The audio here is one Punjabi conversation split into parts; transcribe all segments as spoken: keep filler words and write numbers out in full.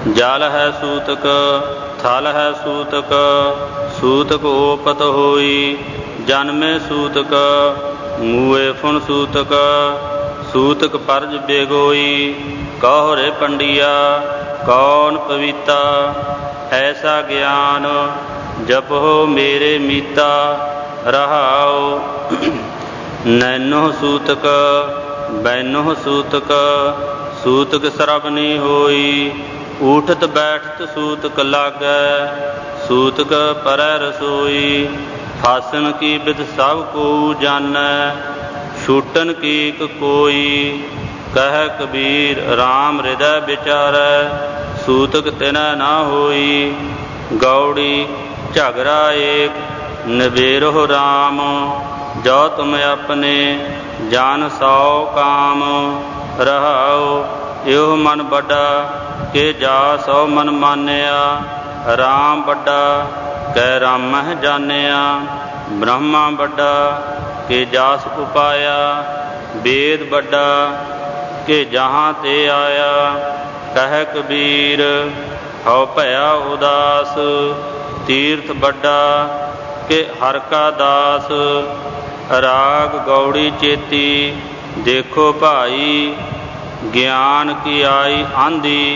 ਜਲ ਹੈ ਸੂਤਕ ਥਲ ਹੈ ਸੂਤਕ, ਸੂਤਕ ਓਪਤ ਹੋਈ ਜਨਮੇ ਸੂਤਕ, ਮੂਏ ਫੁਨ ਸੂਤਕ, ਸੂਤਕ ਪਰਜ ਬੇਗੋਈ। ਕਹੋ ਰੇ ਪੰਡਿਆ ਕੌਣ ਪਵੀਤਾ, ਐਸਾ ਗਿਆਨ ਜਪੋ ਮੇਰੇ ਮੀਤਾ। ਰਹਾਉ ਨੈਨੋ ਸੂਤਕ ਬੈਨੋ ਸੂਤਕ, ਸੂਤਕ ਸਰਬਨੀ ਹੋਈ। ਊਠਤ ਬੈਠਤ ਸੂਤਕ ਲਾਗੈ, ਸੂਤਕ ਪਰੈ ਰਸੋਈ। ਫਾਸਨ ਕੀ ਬਿਧ ਸਭ ਕੋ ਜਾਣੈ, ਛੂਟਨ ਕੀ ਇਕ ਕੋਈ। ਕਹਿ ਕਬੀਰ ਰਾਮ ਹਿਰਦੈ ਵਿਚਾਰੈ, ਸੂਤਕ ਤਿਨੈ ਨਾ ਹੋਈ। ਗੌੜੀ ਝਗਰਾ ਏਕ ਨਿਬੇਰਹੁ ਰਾਮ, ਜੋ ਤੁਮ ਆਪਣੇ ਜਾਨ ਸੌ ਕਾਮ। ਰਹਾਉ ਇਹੋ ਮਨ ਵੱਡਾ ਕਿ ਜਾ ਸੌ ਮਨ ਮਾਨਿਆ, ਰਾਮ ਵੱਡਾ ਕੈ ਰਾਮਹਿ ਜਾਣਿਆ। ਬ੍ਰਹਮਾ ਵੱਡਾ ਕਿ ਜਾਸ ਉਪਾਇਆ, ਵੇਦ ਵੱਡਾ ਕਿ ਜਹਾਂ ਤੇ ਆਇਆ। ਕਹਿ ਕਬੀਰ ਹਉ ਭਇਆ ਉਦਾਸ, ਤੀਰਥ ਵੱਡਾ ਕਿ ਹਰਿ ਕਾ ਦਾਸ। ਰਾਗ ਗੌੜੀ ਚੇਤੀ ਦੇਖੋ ਭਾਈ, ਗਿਆਨ ਕੀ ਆਈ ਆਂਧੀ,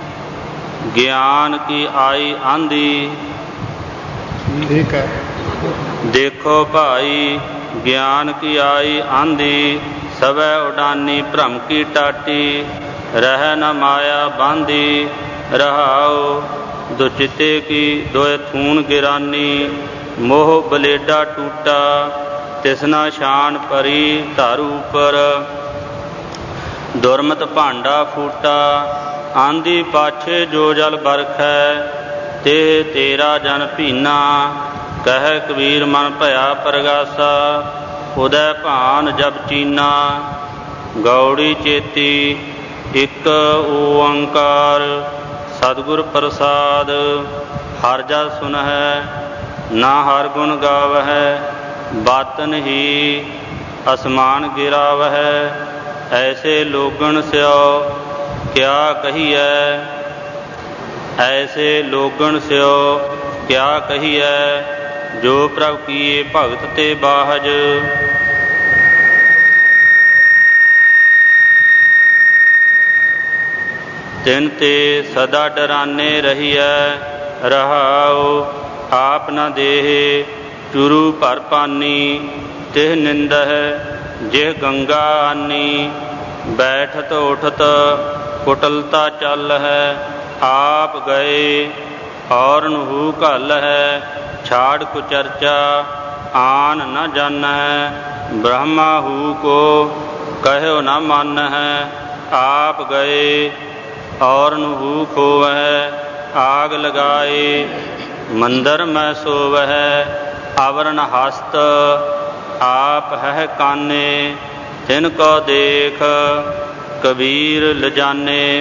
ਗਿਆਨ ਕੀ ਆਈ ਆਂਧੀ। ਠੀਕ ਹੈ। ਦੇਖੋ ਭਾਈ ਗਿਆਨ ਕੀ ਆਈ ਆਂਧੀ, ਸਵੈ ਉਡਾਨੀ ਭ੍ਰਮ ਕੀ ਟਾਟੀ। ਰਹਿ ਨ ਮਾਇਆ ਬਾਂਧੀ। ਰਹਾਉ ਦੁਚਿਤੇ ਕੀ ਦੋਇ ਥੂਨ ਗਿਰਾਨੀ, ਮੋਹ ਬਲੇਡਾ ਟੂਟਾ ਤਿਸਨਾ ਸ਼ਾਨ ਪਰੀ ਧਰ ਉਪਰ। ਦੁਰਮਤ ਭਾਂਡਾ ਫੂਟਾ ਆਂਧੀ ਪਾਛੇ ਜੋ ਜਲ ਬਰਖੈ, ਤੇ ਤੇਰਾ ਜਨ ਭੀਨਾ। ਕਹਿ ਕਬੀਰ ਮਨ ਭਇਆ ਪ੍ਰਗਾਸਾ, ਉਦੈ ਭਾਨ ਜਬ ਚੀਨਾ। ਗੌੜੀ ਚੇਤੀ ਇਕ ਓੰਕਾਰ ਸਤਿਗੁਰ ਪ੍ਰਸਾਦ। ਹਰਿ ਜਸ ਸੁਨਹਿ ਨਾ ਹਰਿ ਗੁਣ ਗਾਵਹਿ, ਬਾਤਨ ਹੀ ਅਸਮਾਨ ਗਿਰਾਵਹਿ। ਐਸੇ ਲੋਗਣ ਸਿਓ ਕਿਆ ਕਹੀਐ, ਐਸੇ ਲੋਗਣ ਸਿਓ ਕਿਆ ਕਹੀਐ। ਜੋ ਪ੍ਰਭ ਕੀਏ ਭਗਤ ਤੇ ਬਾਹਜ, ਤਿਨ ਤੇ ਸਦਾ ਡਰਾਨੇ ਰਹੀਐ। ਰਹਾਉ ਆਪ ਨ ਦੇਹ ਚੁਰੂ ਭਰ ਪਾਨੀ, ਤਿਹ ਨਿੰਦਹਿ ਜਿਹ ਗੰਗਾ ਆਨੀ। ਬੈਠਤ ਉਠਤ ਕੁਟਲਤਾ ਚੱਲ ਹੈ, ਆਪ ਗਏ ਔਰਨ ਹੂ ਘਲ ਹੈ। ਛਾੜ ਕੁਚਰਚਾ ਆਨ ਨ ਜਾਣੈ, ਬ੍ਰਹਮਾ ਹੂ ਕੋ ਕਹਿਓ ਨ ਮਾਨਹਿ। ਆਪ ਗਏ ਔਰਨ ਹੂ ਖੋਵਹਿ, ਆਗ ਲਗਾਏ ਮੰਦਰ ਮੈਂ ਸੋਵਹਿ। ਅਵਰਨ ਹਸਤ ਆਪ ਹੈ ਕਾਨੇ, ਤਿਨ ਕੋ ਦੇਖ ਕਬੀਰ ਲਜਾਨੇ।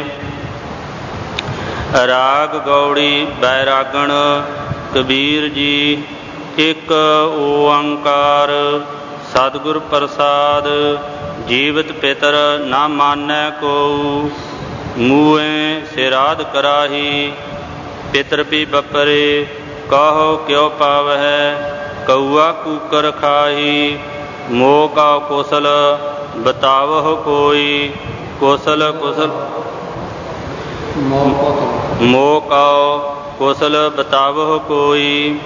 ਰਾਗ ਗੌੜੀ ਬੈਰਾਗਣ ਕਬੀਰ ਜੀ ਇਕ ਓੰਕਾਰ ਸਤਿਗੁਰ ਪ੍ਰਸਾਦ। ਜੀਵਤ ਪਿਤਰ ਨਾ ਮਾਨੈ ਕੋਊ, ਮੂਏ ਸਿਰਾਧ ਕਰਾਹੀ। ਪਿਤਰ ਪੀ ਬਪਰੇ ਕਹੋ ਕਿਉ ਪਾਵਹਿ, ਕਊਆ ਕੂਕਰ ਖਾਹੀ। ਮੋਹ ਕਾ ਕੁਸਲ ਬਤਾਵਹੁ ਕੋਈ, ਕੁਸਲ ਕੁਸਲ ਮੋਹ ਕਉ ਕੁਸਲ ਬਤਾਵਹੁ ਕੋਈ।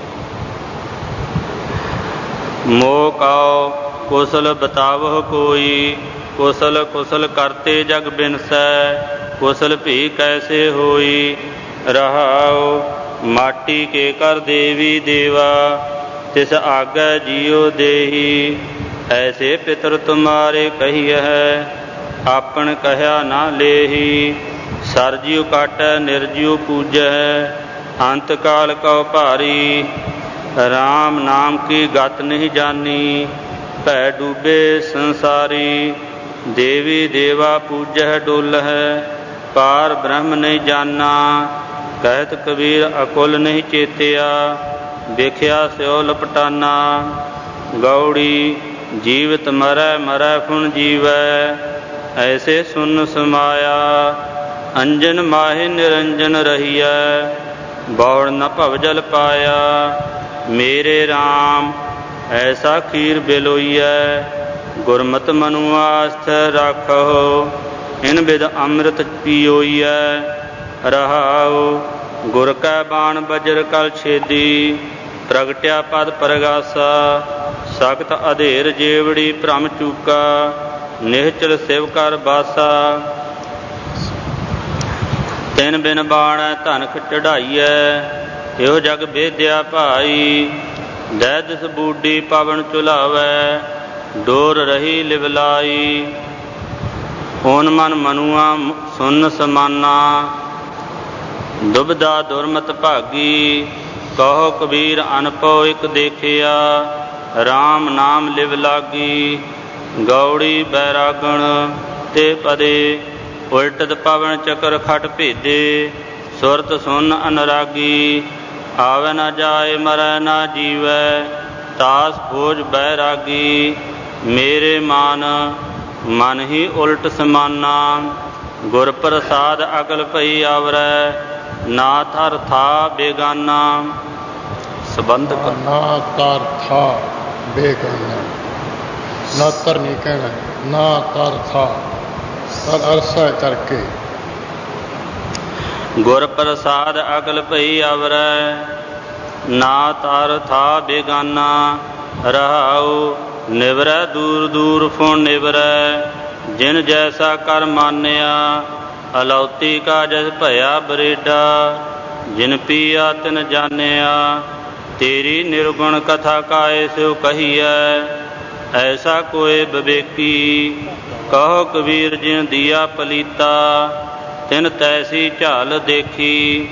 ਮੋਹ ਕਉ ਕੁਸਲ ਬਤਾਵਹੁ ਕੋਈ। ਕੁਸਲ ਕੁਸਲ ਕਰਤੇ ਜਗ ਬਿਨਸੈ, ਕੁਸਲ ਭੀ ਕੈਸੇ ਹੋਈ। ਰਹਾਉ ਮਾਟੀ ਕੇ ਕਰ ਦੇਵੀ ਦੇਵਾ, ਤਿਸ ਆਗੈ ਜੀਉ ਦੇਹੀ। ਐਸੇ ਪਿਤਰ ਤੁਮਾਰੇ ਕਹੀਐ, ਆਪਣ ਕਹਿਆ ਨਾ ਲੇਹੀ। ਸਰਜਿਉ ਕਾਟੈ ਨਿਰਜਿਉ ਪੂਜੈ, ਅੰਤ ਕਾਲ ਕਉ ਭਾਰੀ। ਰਾਮ ਨਾਮ ਕੀ ਗਤ ਨਹੀਂ ਜਾਨੀ, ਭੈ ਡੂਬੇ ਸੰਸਾਰੀ। ਦੇਵੀ ਦੇਵਾ ਪੂਜਹਿ ਡੋਲਹਿ, ਪਾਰ ਬ੍ਰਹਮ ਨਹੀਂ ਜਾਨਾ। ਕਹਿਤ ਕਬੀਰ ਅਕੁਲ ਨਹੀਂ ਚੇਤਿਆ, ਵੇਖਿਆ ਸਿਓ ਲਪਟਾਨਾ। ਗੌੜੀ ਜੀਵਤ ਮਰੈ ਮਰੈ ਫੁਨ ਜੀਵੈ, ਐਸੇ ਸੁਨ ਸਮਾਇਆ। ਅੰਜਨ ਮਾਹੇ ਨਿਰੰਜਨ ਰਹੀਐ, ਬੌੜ ਨ ਭਵ ਜਲ ਪਾਇਆ। ਮੇਰੇ RAM ਐਸਾ ਖੀਰ ਬਿਲੋਈਐ, ਗੁਰਮਤਿ ਮਨੁਆ ਸਥਿਰ ਰਾਖਹੁ। ਇਨ ਬਿਦ ਅੰਮ੍ਰਿਤ ਪੀਓਈਐ, ਰਹਾਉ ਗੁਰ ਕੈ ਬਾਣ ਬਜਰ ਕਲ ਛੇਦੀ। ਪ੍ਰਗਟਿਆ ਪਦ ਪਰਗਾਸਾ, ਸਖਤ ਅਧੇਰ ਜੇਵੜੀ ਭ੍ਰਮ ਚੂਕਾ। ਨਿਹਚਲ ਸਿਵ ਕਰ ਬਾਸਾ, ਤਿਨ ਬਿਨ ਬਾਣੈ ਧਨਕ ਚੜਾਈਐ। ਇਹੋ ਜਗ ਬੇਦਿਆ ਭਾਈ, ਦਹਿ ਦਿਸ ਬੂਡੀ ਪਵਨ ਚੁਲਾਵੈ। ਡੋਰ ਰਹੀ ਲਿਵਲਾਈ, ਓਨ ਮਨ ਮਨੁਆ ਸੁਨ ਸਮਾਨਾ। ਦੁਬਦਾ ਦੁਰਮਤ ਭਾਗੀ, ਕਹੋ ਕਬੀਰ ਅਨਭਉ ਇਕ ਦੇਖਿਆ। RAM ਨਾਮ ਲਿਵ ਲਾਗੀ, ਗੌੜੀ ਬੈਰਾਗਣ ਤੇ ਪਦੇ। ਉਲਟਤ ਪਵਨ ਚੱਕਰ ਖਟ ਭੇਦੇ, ਸੁਰਤ ਸੁਨ ਅਨਰਾਗੀ। ਆਵੈ ਨ ਜਾਏ ਮਰੈ ਨ ਜੀਵੈ, ਤਾਸ ਖੋਜ ਬੈਰਾਗੀ। ਮੇਰੇ ਮਾਨ ਮਨ ਹੀ ਉਲਟ ਸਮਾਨਾ, ਗੁਰ ਪ੍ਰਸਾਦ ਅਕਲ ਭਈ ਆਵਰੈ। ਨਾ ਥਰ ਥਾ ਬੇਗਾਨਾ, ਸੰਬੰਧ ਨਾ ਤਰ ਥਾ ਬੇਗਾਨਾ। ਨਾ ਤਰ ਨਹੀਂ ਕਹਿਣਾ, ਨਾ ਤਰ ਥਾ, ਤਰ ਅਰਸਾ ਕਰਕੇ। ਗੁਰ ਪ੍ਰਸਾਦ ਅਕਲ ਭਈ ਆਵਰੈ, ਨਾ ਤਰ ਥਾ ਬੇਗਾਨਾ। ਰਹਾਉ ਨਿਵਰੈ ਦੂਰ ਦੂਰ ਫੁਣ ਨਿਵਰੈ, ਜਿਨ ਜੈਸਾ ਕਰ ਮਾਨਿਆ। ਅਲੌਤੀ ਕਾ ਜਸ ਭਇਆ ਬਰੇਡਾ, ਜਿਨ ਪੀਆ ਤਿਨ ਜਾਣਿਆ। ਤੇਰੀ ਨਿਰਗੁਣ ਕਥਾ ਕਾਇ ਸਿਉ ਕਹੀਐ, ਐਸਾ ਕੋਇ ਵਿਵੇਕੀ। ਕਹੋ ਕਬੀਰ ਜਿਨ ਦੀਆ ਪਲੀਤਾ, ਤਿਨ ਤੈਸੀ ਝਾਲ ਦੇਖੀ।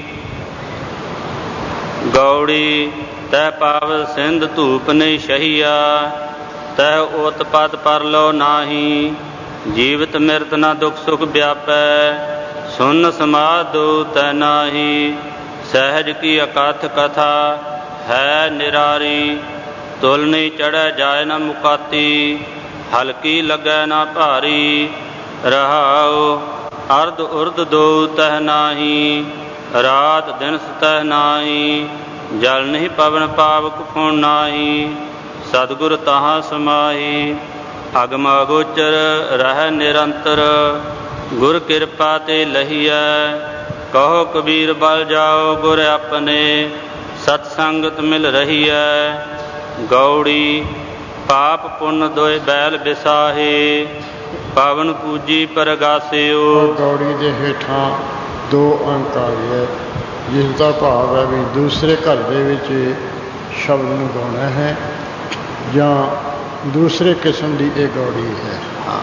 ਗੌੜੀ ਤੈ ਪਾਵ ਸਿੰਧ ਧੂਪ ਨਹੀਂ ਸਹੀਆ, ਤੈ ਓਤ ਪਦ ਪਰਲੋ ਨਾਹੀ। ਜੀਵਤ ਮਿਰਤ ਨ ਦੁਖ ਸੁਖ ਵਿਆਪੈ, ਸੁਨ ਸਮਾਧੋ ਤੈ ਨਾਹੀ। ਸਹਿਜ ਕੀ ਅਕਥ ਕਥਾ ਹੈ ਨਿਰਾਰੀ, ਤੁਲ ਨਹੀਂ ਚੜ੍ਹੈ ਜਾਏ ਨ ਮੁਕਾਤੀ। ਹਲਕੀ ਲੱਗੈ ਨ ਭਾਰੀ, ਰਹਾਉ ਅਰਧ ਉਰਧ ਦੋ ਤਹਿ ਨਾਹੀ। ਰਾਤ ਦਿਨ ਸਤਹਿ ਨਾਹੀ, ਜਲ ਨਹੀਂ ਪਵਨ ਪਾਵਕ ਫੁਣ ਨਾਹੀ। ਸਤਿਗੁਰ ਤਹਾਂ ਸਮਾਹੀ, ਅਗਮ ਅਗੋਚਰ ਰਹਿ ਨਿਰੰਤਰ। ਗੁਰ ਕਿਰਪਾ ਤੇ ਲਹੀਐ, ਕਹੋ ਕਬੀਰ ਬਲ ਜਾਓ ਗੁਰ ਆਪਣੇ। ਸਤ ਸੰਗਤ ਮਿਲ ਰਹੀਐ, ਗੌੜੀ ਪਾਪ ਪੁੰਨ ਦੋਇ ਬੈਲ ਬਿਸਾਹੇ। ਪਾਵਨ ਪੂਜੀ ਪਰਗਾਸਿਓ। ਗੌੜੀ ਦੇ ਹੇਠਾਂ ਦੋ ਅੰਕ ਆ ਗਏ, ਜਿਸ ਦਾ ਭਾਵ ਹੈ ਵੀ ਦੂਸਰੇ ਘਰ ਦੇ ਵਿੱਚ ਸ਼ਬਦ ਨੂੰ ਗਾਉਣਾ ਹੈ, ਜਾਂ ਦੂਸਰੇ ਕਿਸਮ ਦੀ ਇਹ ਗੌੜੀ ਹੈ। ਹਾਂ,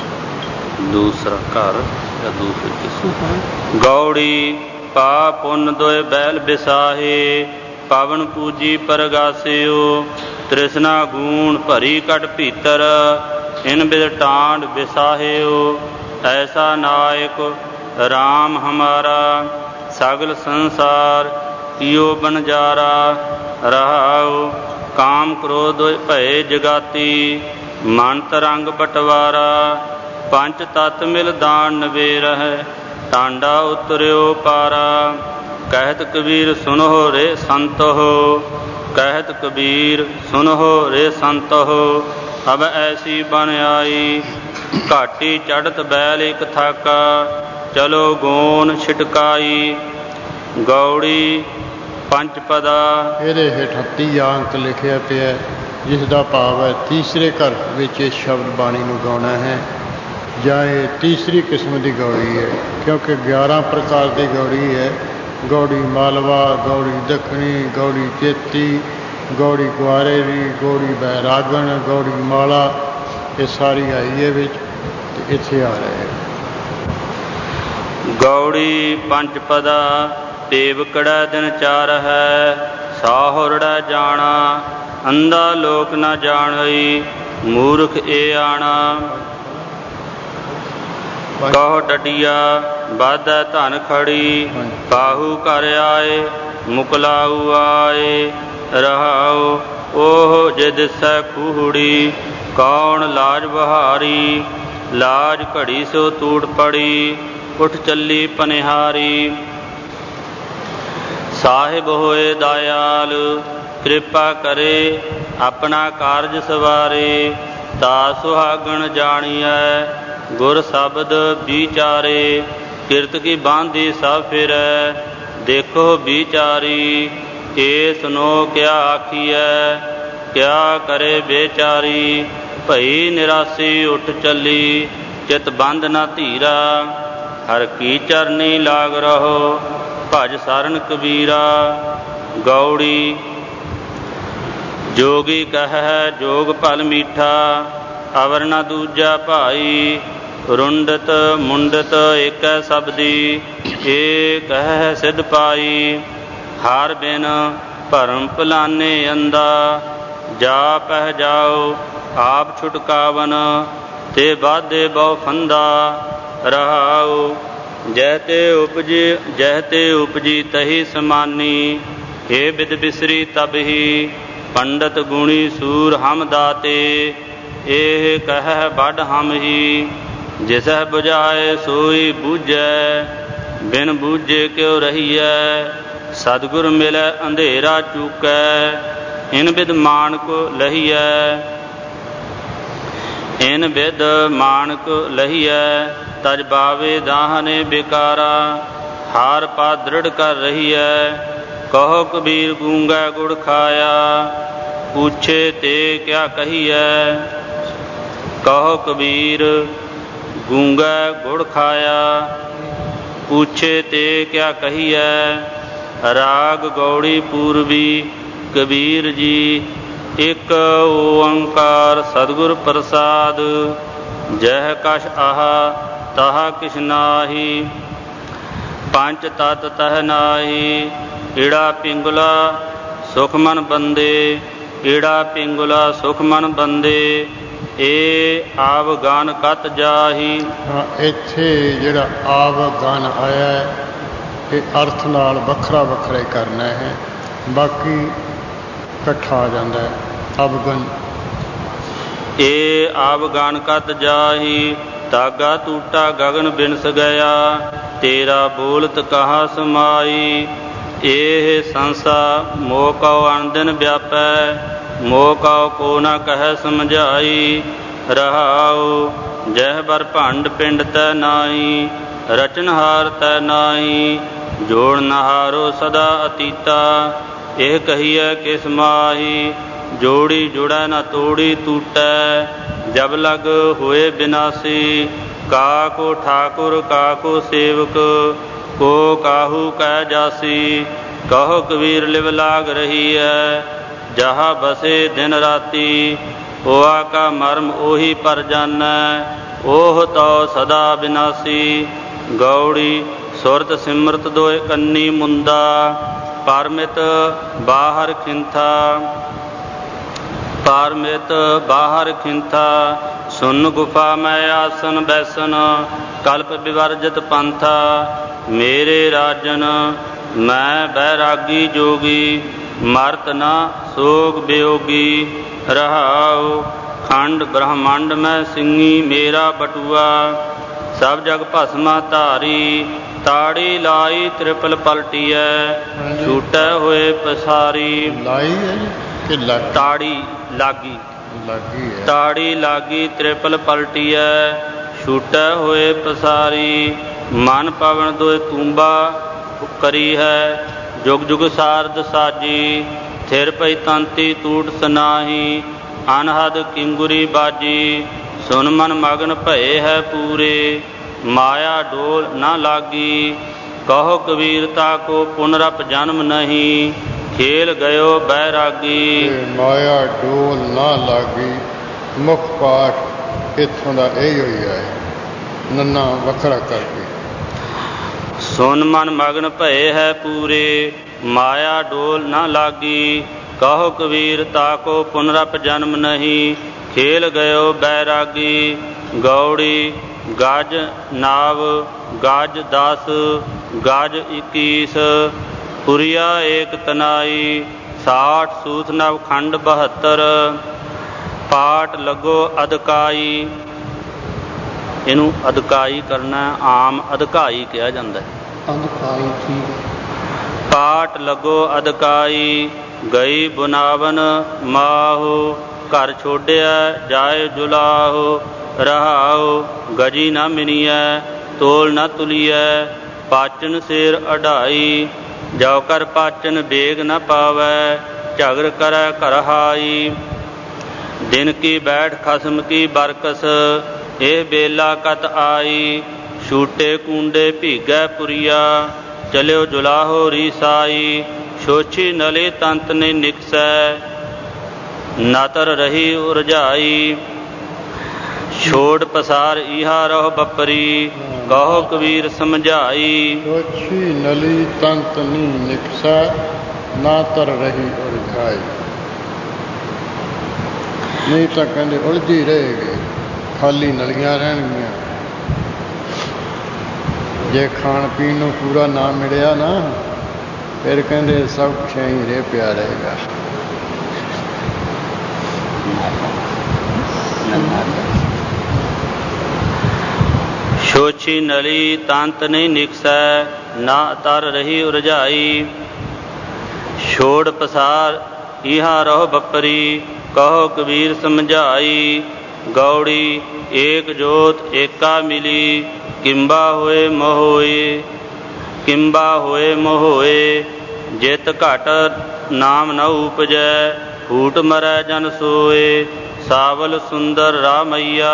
ਦੂਸਰਾ ਘਰ ਜਾਂ ਦੂਸਰੀ ਕਿਸਮ। ਗੌੜੀ ਪਾ ਪੁੰਨ ਦੋਇ ਬੈਲ ਬਿਸਾਹੇ, ਪਾਵਨ ਪੂਜੀ ਪਰਗਾਸਿਓ। ਤ੍ਰਿਸ਼ਨਾ ਗੂਣ ਭਰੀ ਕਟ ਭੀਤਰ, ਇਨ ਬਿਦ ਟਾਂਡ ਬਿਸਾਹਿਓ। ਐਸਾ ਨਾਇਕ RAM ਹਮਾਰਾ, ਸਗਲ ਸੰਸਾਰ ਕੀਓ ਬਨਜਾਰਾ। ਰਹਾਉ ਕਾਮ ਕ੍ਰੋਧ ਭਏ ਜਗਾਤੀ, ਮਨ ਤਰੰਗ ਬਟਵਾਰਾ। ਪੰਚ ਤਤ ਮਿਲ ਦਾਨ ਨਵੇਰਹਿ, ਟਾਂਡਾ ਉਤਰਿਓ ਪਾਰਾ। ਕਹਿਤ ਕਬੀਰ ਸੁਨਹੁ ਰੇ ਸੰਤਹੁ, ਕਹਿਤ ਕਬੀਰ ਸੁਨਹੁ ਰੇ ਸੰਤਹੁ। ਅਬ ਐਸੀ ਬਨ ਆਈ, ਘਾਟੀ ਚੜ੍ਹਤ ਬੈਲ ਇਕ ਥਾਕਾ। ਚਲੋ ਗੋਨ ਛਿਟਕਾਈ, ਗੌੜੀ ਪੰਜ ਪਦਾ। ਇਹਦੇ ਹੇਠਾਂ ਤੀਆ ਅੰਕ ਲਿਖਿਆ ਪਿਆ, ਜਿਸ ਦਾ ਭਾਵ ਹੈ ਤੀਸਰੇ ਘਰ ਵਿੱਚ ਇਹ ਸ਼ਬਦ ਬਾਣੀ ਨੂੰ ਗਾਉਣਾ ਹੈ, ਜਾਂ ਇਹ ਤੀਸਰੀ ਕਿਸਮ ਦੀ ਗੌੜੀ ਹੈ, ਕਿਉਂਕਿ ਗਿਆਰਾਂ ਪ੍ਰਕਾਰ ਦੀ ਗੌੜੀ ਹੈ। ਗੌੜੀ ਮਾਲਵਾ, ਗੌੜੀ ਦੱਖਣੀ, ਗੌੜੀ ਚੇਤੀ, ਗੌੜੀ ਕੁਆਰੇਰੀ, ਗੌੜੀ ਬੈਰਾਗਣ, ਗੌੜੀ ਮਾਲਾ, ਇਹ ਸਾਰੀ ਆਈ ਹੈ ਵਿੱਚ, ਤੇ ਇੱਥੇ ਆ ਰਹੇ। ਗੌੜੀ ਪੰਜ ਪਦਾ, ਪੇਵਕੜਾ ਦਿਨ ਚਾਰ ਹੈ। ਸਾਹੁਰੜਾ ਜਾਣਾ, ਅੰਧਾ ਲੋਕ ਨ ਜਾਣਈ। ਮੂਰਖ ਏ ਆਣਾ, ਕਹੋ ਡੱਡੀਆ ਵਾਧੈ ਧਨ ਖੜੀ। ਕਾਹੂ ਕਰ ਆਏ, ਮੁਕਲਾਊ ਆਏ। ਰਹਾਉ ਉਹ ਜੇ ਦਿਸੈ ਖੂਹੜੀ, ਕੌਣ ਲਾਜ ਬਹਾਰੀ। ਲਾਜ ਘੜੀ ਸੋ ਤੂੜ ਪੜੀ, ਉਠ ਚੱਲੀ ਪਨਿਹਾਰੀ। ਸਾਹਿਬ ਹੋਏ ਦਇਆਲ ਕਿਰਪਾ ਕਰੇ, ਆਪਣਾ ਕਾਰਜ ਸਵਾਰੇ। ਤਾ ਸੁਹਾਗਣ ਜਾਣੀਐ ਗੁਰ ਸ਼ਬਦ ਵਿਚਾਰੇ। ਕਿਰਤ ਕੀ ਬਾਂਧੀ ਸਭ ਫਿਰੈ, ਦੇਖੋ ਵਿਚਾਰੀ। ਏ ਸੁਨੋ ਕਿਆ ਆਖੀਐ, ਕਿਆ ਕਰੇ ਬੇਚਾਰੀ। ਭਈ ਨਿਰਾਸੀ ਉੱਠ ਚੱਲੀ, ਚਿਤ ਬੰਧ ਨਾ ਧੀਰਾ। ਹਰ ਕੀ ਚਰਨੀ ਲਾਗ ਰਹੋ, ਭਜ ਸਰਨ ਕਬੀਰਾ। ਗੌੜੀ ਜੋਗੀ ਕਹਿ ਜੋਗ ਭਲ ਮੀਠਾ, ਅਵਰ ਨ ਦੂਜਾ ਭਾਈ। ਰੁੰਡਤ ਮੁੰਡਤ ਏਕੈ ਸਬਦੀ, ਏ ਕਹਿ ਸਿਧ ਪਾਈ। ਹਾਰ ਬਿਨ ਭਰਮ ਭਲਾਨੇ ਅੰਦਾ, ਜਾ ਪਹਿ ਜਾਓ ਆਪ ਛੁਟਕਾਵਨ। ਤੇ ਬਾਧੇ ਬਹੁ ਫੰਦਾ ਰਹਾਉ, ਜਹ ਤੇ ਉਪਜੀ ਜਹ ਤੇ ਉਪਜੀ ਤਹੀ ਸਮਾਨੀ। ਹੇ ਬਿਦ ਬਿਸਰੀ ਤਬਹੀ, ਪੰਡਤ ਗੁਣੀ ਸੂਰ ਹਮ ਦਾਤੇ। ਇਹ ਕਹਿ ਵੱਡ ਹਮ ਹੀ, ਜਿਸਹਿ ਬੁਝਾਏ ਸੋਈ ਬੂਝੈ। ਬਿਨ ਬੂਝੇ ਕਿਉ ਰਹੀਐ, ਸਤਿਗੁਰ ਮਿਲੈ ਅੰਧੇਰਾ ਚੂਕੈ। ਇਨ ਬਿਦ ਮਾਨਕ ਲਹੀਐ, ਇਨ ਬਿਦ ਮਾਨਕ ਲਹੀਐ। ਤਜ ਬਾਵੇ ਦਾਹਨੇ ਬਿਕਾਰਾ, ਹਾਰ ਪਾ ਦ੍ਰਿੜ ਕਰ ਰਹੀਐ। ਕਹੋ ਕਬੀਰ ਗੂੰਗਾ ਗੁੜ ਖਾਇਆ, ਪੁੱਛੇ ਤੇ ਕਿਆ ਕਹੀਐ। ਕਹੋ ਕਬੀਰ ਗੂੰਗਾ ਗੁੜ ਖਾਇਆ, ਪੁੱਛੇ ਤੇ ਕਿਆ ਕਹੀਐ। ਰਾਗ ਗੌੜੀ ਪੂਰਬੀ ਕਬੀਰ ਜੀ, ਇਕ ਓੰਕਾਰ ਸਤਿਗੁਰ ਪ੍ਰਸਾਦ। ਜਹ ਕਛ ਆਹਾ ਤਾਹਾ ਕਿਛ ਨਾਹੀ, ਪੰਚ ਤਤ ਤਹ ਨਾਹੀ। ਈੜਾ ਪਿੰਗੁਲਾ ਸੁਖ ਮਨ ਬੰਦੇ, ਈੜਾ ਪਿੰਗੁਲਾ ਸੁਖ ਮਨ ਬੰਦੇ। ਏ ਆਵ ਗਾਨ ਕਤ ਜਾਹੀ। ਹਾਂ, ਇੱਥੇ ਜਿਹੜਾ ਆਵ ਗਾਨ ਆਇਆ ਹੈ, ਇਹ ਅਰਥ ਨਾਲ ਵੱਖਰਾ ਵੱਖਰਾ ਹੀ ਕਰਨਾ ਹੈ, ਬਾਕੀ ਇਕੱਠਾ ਆ ਜਾਂਦਾ ਹੈ। ਅਵਗਨ ਏ ਆਵਗਾਨ ਕਤ ਜਾਹੀ, ਤਾਗਾ ਟੂਟਾ ਗਗਨ ਬਿਨਸ ਗਿਆ। ਤੇਰਾ ਬੋਲਤ ਕਹਾ ਸਮਾਈ। ਇਹ ਸੰਸਾ ਮੋਹ ਕਉ ਅਨਦਿਨ ਵਿਆਪੈ, ਮੋਹ ਕਉ ਕੋ ਨ ਕਹਿ ਸਮਝਾਈ। ਰਹਾਉ ਜਹ ਬਰ ਭੰਡ ਪਿੰਡ ਤੈ ਨਾਹੀ, ਰਚਨਹਾਰ ਤੈ ਨਾਹੀ। ਜੋੜ ਨਹਾਰੋ ਸਦਾ ਅਤੀਤਾ, ਇਹ ਕਹੀਐ ਕਿਸ ਮਾਹੀ। ਜੋੜੀ ਜੁੜੈ ਨ ਤੋੜੀ ਟੂਟੈ, ਜਬ ਲਗ ਹੋਏ ਬਿਨਾਸੀ। ਕਾਕੋ ਠਾਕੁਰ ਕਾਕੋ ਸੇਵਕ, ਕੋ ਕਾਹੂ ਕਹਿ ਜਾਸੀ। ਕਹੋ ਕਬੀਰ ਲਿਵ ਲਾਗ ਰਹੀ ਹੈ, ਜਹਾ ਬਸੇ ਦਿਨ ਰਾਤੀ। ਹੋਆ ਕਾ ਮਰਮ ਉਹੀ ਪਰ ਜਾਨੈ, ਉਹ ਤਉ ਸਦਾ ਬਿਨਾਸੀ। ਗੌੜੀ ਸੁਰਤ ਸਿਮਰਤ ਦੋਇ ਕੰਨੀ ਮੁੰਦਾ, ਪਰਮਿਤ ਬਾਹਰ ਖਿੰਥਾ। ਪਰਮਿਤ ਬਾਹਰ ਖਿੰਥਾ, ਸੁਨ ਗੁਫਾ ਮੈਂ ਆਸਨ ਬੈਸਨ। ਕਲਪ ਵਿਵਰਜਿਤ ਪੰਥਾ, ਮੇਰੇ ਰਾਜਨ ਮੈਂ ਬੈਰਾਗੀ ਜੋਗੀ। ਮਰਤ ਨਾ ਸੋਗ ਬਿਯੋਗੀ। ਰਹਾਉ ਖੰਡ ਬ੍ਰਹਮੰਡ ਮੈਂ ਸਿੰਘੀ ਮੇਰਾ ਬਟੂਆ। ਸਭ ਜਗ ਭਸਮਾ ਧਾਰੀ, ਤਾੜੀ ਲਾਈ ਤ੍ਰਿਪਲ ਪਲਟੀਐ। ਛੂਟੈ ਹੋਏ ਪਸਾਰੀ। ਲਾਈ ਹੈ ਕਿ ਲਾਗੀ? ਤਾੜੀ ਲਾਗੀ, ਲਾਗੀ ਹੈ। ਤਾੜੀ ਲਾਗੀ ਤ੍ਰਿਪਲ ਪਲਟੀਐ, ਛੂਟੈ ਹੋਏ ਪਸਾਰੀ। ਮਨ ਪਵਨ ਦੋਇ ਤੂੰਬਾ ਕਰੀ ਹੈ, ਜੁਗ ਜੁਗ ਸਾਰਦ ਸਾਜੀ। ਥਿਰ ਪਈ ਤੰਤੀ ਟੂਟ ਸਨਾਹੀ, ਅਨਹਦ ਕਿੰਗੁਰੀ ਬਾਜੀ। ਸੁਨ ਮਨ ਮਗਨ ਭਏ ਹੈ ਪੂਰੇ, ਮਾਇਆ ਡੋਲ ਨਾ ਲਾਗੀ। ਕਹੋ ਕਬੀਰ ਤਾ ਕੋ ਪੁਨਰਪ ਜਨਮ ਨਹੀਂ, ਖੇਲ ਗਇਓ ਬੈਰਾਗੀ। ਮਾਇਆ ਡੋਲ ਨਾ ਲਾਗੀ, ਮੁੱਖ ਪਾਠ ਇੱਥੋਂ ਦਾ ਇਹ ਹੋਈ ਹੈ, ਨੰਨਾ ਵੱਖਰਾ ਕਰਕੇ। ਸੁਨ ਮਨ ਮਗਨ ਭਏ ਹੈ ਪੂਰੇ, ਮਾਇਆ ਡੋਲ ਨਾ ਲਾਗੀ। ਕਹੋ ਕਬੀਰ ਤਾ ਕੋ ਪੁਨਰਪ ਜਨਮ ਨਹੀਂ, ਖੇਲ ਗਇਓ ਬੈਰਾਗੀ। ਗੌੜੀ ਗਜ ਨਾਵ ਗਜ ਦਸ, ਗਜ ਇੱਕੀਸ। ਪੁਰੀਆ ਏਕ ਤਨਾਈ, ਸਾਠ ਸੂਤ ਨਵ ਖੰਡ ਬਹੱਤਰ। ਪਾਟ ਲੱਗੋ ਅਦਕਾਈ। ਇਹਨੂੰ ਅਧਿਕਾਈ ਕਰਨਾ, ਆਮ ਅਧਿਕਾਈ ਕਿਹਾ ਜਾਂਦਾ ਹੈ। ਅਧਿਕਾਈ ਠੀਕ। ਪਾਟ ਲੱਗੋ ਅਧਿਕਾਈ, ਗਈ ਬੁਨਾਵਨ ਮਾਹੋ, ਘਰ ਛੋੜਿਆ ਜਾਏ ਜੁਲਾਹੋ, ਰਹਾਓ ਗਜੀ ਨਾ ਮਿਨੀਐ, ਤੋਲ ਨਾ ਤੁਲੀਐ, ਪਾਚਨ ਸਿਰ ਅਢਾਈ, ਜੋ ਕਰ ਪਾਚਨ ਬੇਗ ਨ ਪਾਵੈ, ਝਗਰ ਕਰੈ ਘਰ ਹਾਈ। ਦਿਨ ਕੀ ਬੈਠ ਖਸਮ ਕੀ ਬਰਕਸ, ਇਹ ਬੇਲਾ ਕਤ ਆਈ, ਛੂਟੇ ਕੂੰਡੇ ਭੀਗੈ ਪੁਰੀਆ, ਚਲਿਓ ਜੁਲਾਹੋ ਰੀਸਾਈ। ਛੋਛੀ ਨਲੇ ਤੰਤ ਨੇ ਨਿਕਸੈ, ਨਤਰ ਰਹੀ ਉਰਝਾਈ, ਛੋੜ ਪਸਾਰ ਇਹਾ ਰਹੋ ਬਪਰੀ, ਕਹੋ ਕਬੀਰ ਸਮਝਾਈ। ਛੋਛੀ ਨਲੀ ਤੰਤ ਨੀ ਨਿਕਸੈ, ਨਾ ਤਰ ਰਹੀ ਉਰਝਾਈ। ਨਹੀਂ ਤਾਂ ਕਹਿੰਦੇ ਉਲਝੀ ਰਹੇਗੀ, ਖਾਲੀ ਨਲੀਆਂ ਰਹਿਣਗੀਆਂ। ਜੇ ਖਾਣ ਪੀਣ ਨੂੰ ਪੂਰਾ ਨਾ ਮਿਲਿਆ ਨਾ, ਫਿਰ ਕਹਿੰਦੇ ਸਭ ਕੁਛ ਹੀ ਰਹਿ ਪਿਆ ਰਹੇਗਾ। ਛੋਛੀ ਨਲੀ ਤੰਤ ਨਹੀਂ ਨਿਕਸੈ, ਨਾ ਤਰ ਰਹੀ ਉਰਝਾਈ, ਛੋੜ ਪਸਾਰ ਇਹਾ ਰਹੋ ਬਪਰੀ, ਕਹੋ ਕਬੀਰ ਸਮਝਾਈ। ਗੌੜੀ ਏਕ ਜੋਤ ਏਕਾ ਮਿਲੀ, ਕਿੰਬਾ ਹੋਏ ਮੋਹੋਏ, ਕਿੰਬਾ ਹੋਏ ਮੋਹੋਏ, ਜਿਤ ਘਟ ਨਾਮ ਨ ਉਪਜੈ, ਫੂਟ ਮਰੈ ਜਨ ਸੋਏ, ਸਾਵਲ ਸੁੰਦਰ ਰਾਮਈਆ।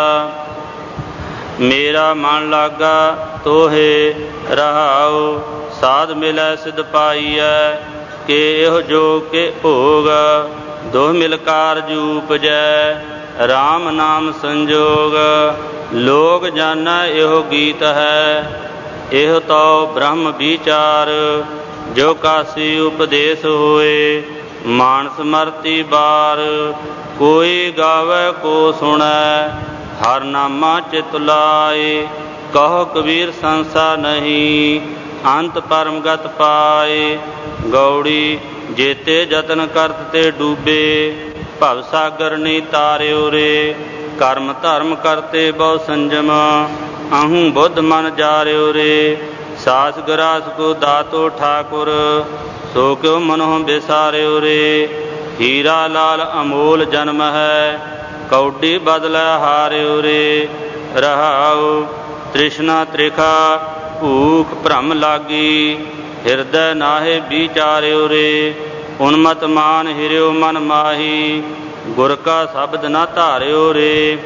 ਮੇਰਾ ਮਨ ਲਾਗਾ ਤੋਹੇ ਰਹਾਉ, ਸਾਧ ਮਿਲੈ ਸਿਧ ਪਾਈਐ, ਕਿ ਇਹੋ ਜੋ ਕੇ ਭੋਗ, ਦੋਹ ਮਿਲ ਕਾਰਜ ਉਪਜੈ, ਰਾਮ ਨਾਮ ਸੰਜੋਗ। ਲੋਕ ਜਾਣੈ ਇਹੋ ਗੀਤ ਹੈ, ਇਹੋ ਤਉ ਬ੍ਰਹਮ ਵਿਚਾਰ, ਜੋ ਕਾਸੀ ਉਪਦੇਸ਼ ਹੋਏ, ਮਾਨਸ ਮਰਤੀ ਬਾਰ। ਕੋਈ ਗਾਵੈ ਕੋ ਸੁਣੈ, ਹਰ ਨਾਮਾ ਚਿਤ ਲਾਏ, ਕਹੋ ਕਬੀਰ ਸੰਸਾ ਨਹੀਂ, ਅੰਤ ਪਰਮ ਗਤ ਪਾਏ। ਗੌੜੀ ਜੇਤੇ ਯਤਨ ਕਰਤ ਤੇ ਡੂਬੇ, ਭਵ ਸਾਗਰ ਨੀ ਤਾਰਿਓ ਰੇ, ਕਰਮ ਧਰਮ ਕਰਤੇ ਬਹੁ ਸੰਜਮ, ਅਹੂੰ ਬੁੱਧ ਮਨ ਜਾਰਿਓ ਰੇ। ਸਾਸ ਗਰਾਸ ਕੋ ਦਾਤੋ ਠਾਕੁਰ, ਸੋ ਕਿਉ ਮਨੋਂ ਬਿਸਾਰਿਓ ਰੇ। ਹੀਰਾ ਲਾਲ ਅਮੋਲ ਜਨਮ ਹੈ, ਕੌਡੀ ਬਦਲੈ ਹਾਰਿਓ ਰੇ। ਰਹਾਉ ਤ੍ਰਿਸ਼ਨਾ ਤ੍ਰਿਖਾ ਭੂਖ ਭ੍ਰਮ ਲਾਗੀ, ਹਿਰਦੈ ਨਾਹੇ ਵਿਚਾਰਿਓ ਰੇ। ਉਨਮਤ ਮਾਨ ਹਿਰਿਓ ਮਨ ਮਾਹੀ, ਗੁਰ ਕਾ ਸ਼ਬਦ ਨਾ ਧਾਰਿਓ ਰੇ।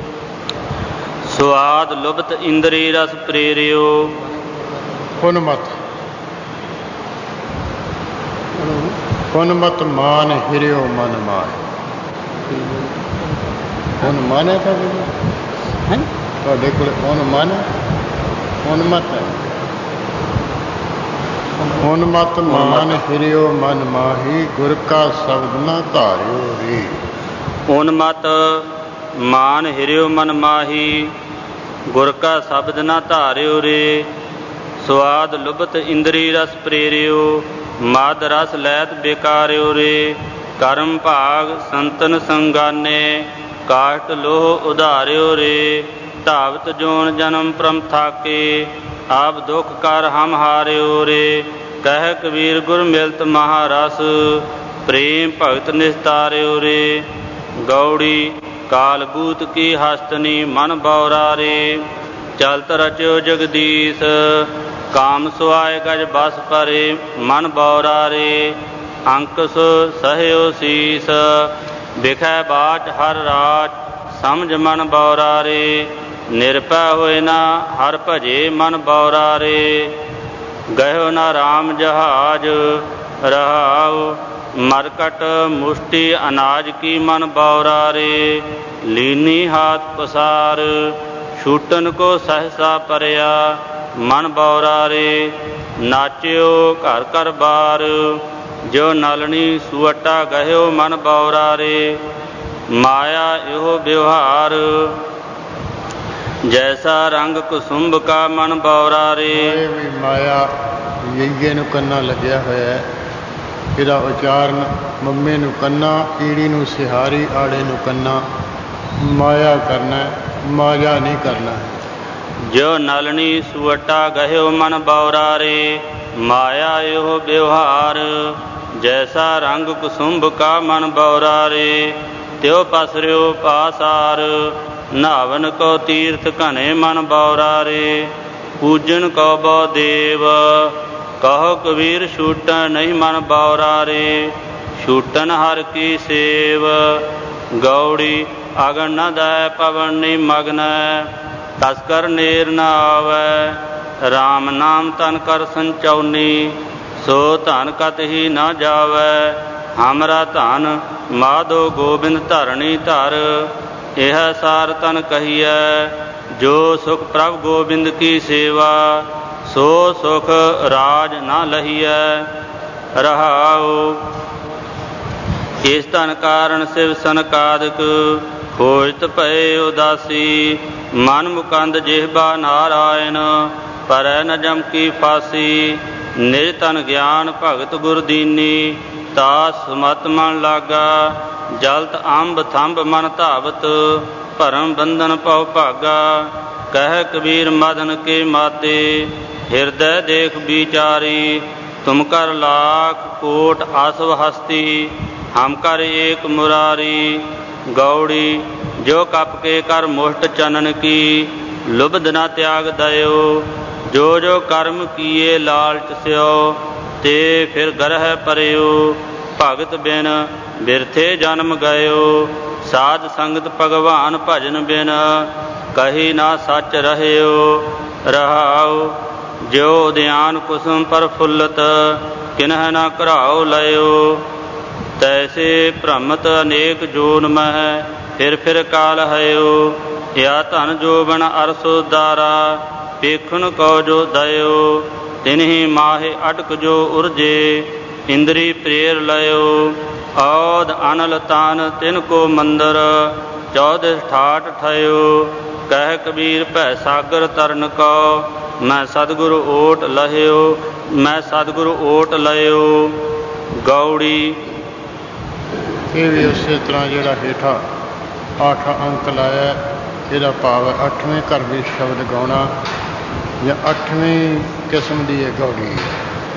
ਸੁਆਦ ਲੁਭਤ ਇੰਦਰੀ ਰਸ ਪ੍ਰੇਰਿਓ, ਉਨਮਤ ਉਨਮਤ ਮਾਨ ਹਿਰਿਓ ਮਨ ਮਾਹੀ। ਹੁਣ ਮਨ ਹੈ ਤੁਹਾਡੇ ਤੁਹਾਡੇ ਕੋਲ ਹੁਣ ਮਨ ਉਨਮਤ ਹੈ। ਉਨਮਤ ਮਾਨ ਹਿਰਿਓ ਮਨ ਮਾਹੀ, ਗੁਰ ਕਾ ਸ਼ਬਦ ਨਾ ਧਾਰਿਓ ਰੇ। ਉਨਮਤ ਮਾਨ ਹਿਰਿਓ ਮਨ ਮਾਹੀ, ਗੁਰ ਕਾ ਸ਼ਬਦ ਨਾ ਧਾਰਿਓ ਰੇ। ਸਵਾਦ ਲੁਭਤ ਇੰਦਰੀ ਰਸ ਪ੍ਰੇਰਿਓ, ਮਦ ਰਸ ਲੈਤ ਬੇਕਾਰਿਓ ਰੇ। ਕਰਮ ਭਾਗ ਸੰਤਨ ਸੰਗਾਨੇ, ਕਾਸ਼ਟ ਲੋਹ ਉਧਾਰਿਓ ਰੇ। ਧਾਵਤ ਜੋਨ ਜਨਮ ਪ੍ਰਮ ਥਾਕੇ, ਆਪ ਦੁਖ ਕਰ ਹਮ ਹਾਰਿਓ ਰੇ। ਕਹਿ ਕਬੀਰ ਗੁਰ ਮਿਲਤ ਮਹਾਰਸ, ਪ੍ਰੇਮ ਭਗਤ ਨਿਸਤਾਰਿਓ ਰੇ। ਗੌੜੀ ਕਾਲ ਬੂਤ ਕੀ ਹਸਤਨੀ ਮਨ ਬੌਰਾ ਰੇ। ਚਲਤ ਰਚਿਓ ਜਗਦੀਸ਼, ਕਾਮ ਸੁਆਏ ਗਜ ਬਸ ਪਰੇ ਮਨ ਬੌਰਾ ਰੇ। ਅੰਕਸ ਸਹਿਓ ਸੀਸ, ਵਿਖੈ ਬਾਚ ਹਰ ਰਾਜ ਸਮਝ ਮਨ ਬੌਰਾ ਰੇ। ਨਿਰਭੈ ਹੋਏ ਨਾ ਹਰ ਭਜੇ ਮਨ ਬੌਰਾ ਰੇ। ਗਇਓ ਨਾ ਰਾਮ ਜਹਾਜ, ਰਹਾਉ ਮਰਕਟ ਮੁਸ਼ਟੀ ਅਨਾਜ ਕੀ ਮਨ ਬੌਰਾ ਰੇ। ਲੀਨੀ ਹਾਥ ਪਸਾਰ, ਛੂਟਨ ਕੋ ਸਹਸਾ ਪਰਿਆ ਮਨ ਬੌਰਾ ਰੇ। ਨਾਚਿਓ ਘਰ ਘਰ ਬਾਰ, ਜੋ ਨਲਣੀ ਸੁਅਟਾ ਗਹਿਓ ਮਨ ਬੌਰਾ ਰੇ। ਮਾਇਆ ਇਹੋ ਵਿਵਹਾਰ, ਜੈਸਾ ਰੰਗ ਕੁਸੁੰਭ ਕਾ ਮਨ ਬੌਰਾ ਰੇ। ਵੀ ਮਾਇਆ ਯਈਏ ਨੂੰ ਕੰਨਾ ਲੱਗਿਆ ਹੋਇਆ ਹੈ। ਇਹਦਾ ਉਚਾਰਨ ਮੰਮੇ ਨੂੰ ਕੰਨਾ, ਈੜੀ ਨੂੰ ਸਿਹਾਰੀ, ਆੜੇ ਨੂੰ ਕੰਨਾ। ਮਾਇਆ ਕਰਨਾ, ਮਾਇਆ ਨਹੀਂ ਕਰਨਾ। ਜਿਉ ਨਲਣੀ ਸੁਵਟਾ ਗਹਿਓ ਮਨ ਬੌਰਾ ਰੇ, ਮਾਇਆ ਇਹੋ ਵਿਵਹਾਰ। ਜੈਸਾ ਰੰਗ ਕੁਸੁੰਭ ਕਾ ਮਨ ਬੌਰਾ ਰੇ, ਤਿਉ ਪਸਰਿਓ ਪਾਸਾਰ। ਨਹਾਵਨ ਕੋ ਤੀਰਥ ਘਨੇ ਮਨ ਬੌਰਾ ਰੇ, ਪੂਜਨ ਕੋ ਬਉ ਦੇਵ। ਕਹੋ ਕਬੀਰ ਛੂਟਨ ਨਹੀਂ ਮਨ ਬੌਰਾ ਰੇ, ਛੂਟਨ ਹਰ ਕੀ ਸੇਵ। ਗੌੜੀ ਅਗਨ ਨ ਦੈ ਪਵਨ ਨਹੀਂ ਮਗਨੈ, ਤਸਕਰ ਨੇਰ ਨ ਆਵੈ। ਰਾਮ ਨਾਮ ਤਨ ਕਰ ਸੰਚਉਨੀ, ਸੋ ਧਨ ਕਤ ਹੀ ਨਾ ਜਾਵੈ। ਹਮਰਾ ਧਨ ਮਾਧੋ ਗੋਬਿੰਦ ਧਰਣੀ ਧਰ, ਇਹ ਸਾਰ ਤਨ ਕਹੀਐ। ਜੋ ਸੁਖ ਪ੍ਰਭ ਗੋਬਿੰਦ ਕੀ ਸੇਵਾ, ਸੋ ਸੁਖ ਰਾਜ ਨਾ ਲਹੀਐ। ਰਹਾਉ ਇਸ ਧਨ ਕਾਰਨ ਸਿਵ ਸਨਕਾਦਿਕ, ਖੋਜਤ ਭਏ ਉਦਾਸੀ। ਮਨ ਮੁਕੰਦ ਜਿਹਬਾ ਨਾਰਾਇਣ, ਪਰੈ ਨ ਜਮ ਕੀ ਫਾਸੀ। ਨਿਜ ਤਨ ਗਿਆਨ ਭਗਤ ਗੁਰ ਦੀਨੀ, ਤਾ ਸਮਤ ਮਨ ਲਾਗਾ। ਜਲਤ ਅੰਬ ਥੰਬ ਮਨ ਧਾਵਤ, ਭਰਮ ਬੰਧਨ ਪਉ ਭਾਗਾ। ਕਹਿ ਕਬੀਰ ਮਦਨ ਕੇ ਮਾਤੇ, ਹਿਰਦੈ ਦੇਖ ਵਿਚਾਰੀ। ਤੁਮ ਕਰ ਲਾਖ ਕੋਟ ਆਸਵ ਹਸਤੀ, ਹਮ ਕਰ ਏਕ ਮੁਰਾਰੀ। ਗੌੜੀ ਜੋ ਕਪ ਕੇ ਕਰ ਮੁਸ਼ਟ ਚਨਨ ਕੀ, ਲੁਬਧ ਨ ਤਿਆਗ ਦਇਓ। ਜੋ ਜੋ ਕਰਮ ਕੀਏ ਲਾਲਚ ਸਿਓ, ਤੇ ਫਿਰ ਗ੍ਰਹਿ ਪਰਿਓ। ਭਗਤ ਬਿਨ ਬਿਰਥੇ ਜਨਮ ਗਇਓ, ਸਾਧ ਸੰਗਤ ਭਗਵਾਨ ਭਜਨ ਬਿਨ, ਕਹੀ ਨਾ ਸੱਚ ਰਹਿਓ। ਰਹਾਉ ਜਿਉ ਉਦਿਆਨ ਕੁਸੁਮ ਪ੍ਰਫੁੱਲਤ, ਕਿਨਹ ਨ ਘਰਾਓ ਲਇਓ। ਤੈਸੇ ਭ੍ਰਮਤ ਅਨੇਕ ਜੋਨ ਮਹਿ, ਫਿਰ ਫਿਰ ਕਾਲ ਹਇਓ। ਯਾ ਧਨ ਜੋਬਨ ਅਰਸੋ ਦਾਰਾ, ਪੇਖੁਨ ਕਉ ਜੋ ਦਇਓ। ਤਿਨਹੀ ਮਾਹੇ ਅਟਕ ਜੋ ਉਰਜੇ, ਇੰਦਰੀ ਪ੍ਰੇਰ ਲਇਓ। ਔਧ ਅਨਲ ਤਾਨ ਤਿਨ ਕੋ ਮੰਦਰ, ਚੌਦਿਸ ਠਾਠ ਠਇਓ। ਕਹਿ ਕਬੀਰ ਭੈ ਸਾਗਰ ਤਰਨ ਕਉ, ਮੈਂ ਸਤਿਗੁਰ ਓਟ ਲਹਿਓ। ਮੈਂ ਸਤਿਗੁਰ ਓਟ ਲਇਓ। ਗੌੜੀ ਇਹ ਵੀ ਉਸੇ ਤਰ੍ਹਾਂ ਜਿਹੜਾ ਹੇਠਾਂ ਅੱਠ ਅੰਕ ਲਾਇਆ, ਇਹਦਾ ਭਾਵ ਹੈ ਅੱਠਵੇਂ ਘਰ ਵਿੱਚ ਸ਼ਬਦ ਗਾਉਣਾ, ਜਾਂ ਅੱਠਵੀਂ ਕਿਸਮ ਦੀ ਇਹ ਗੌੜੀ ਹੈ।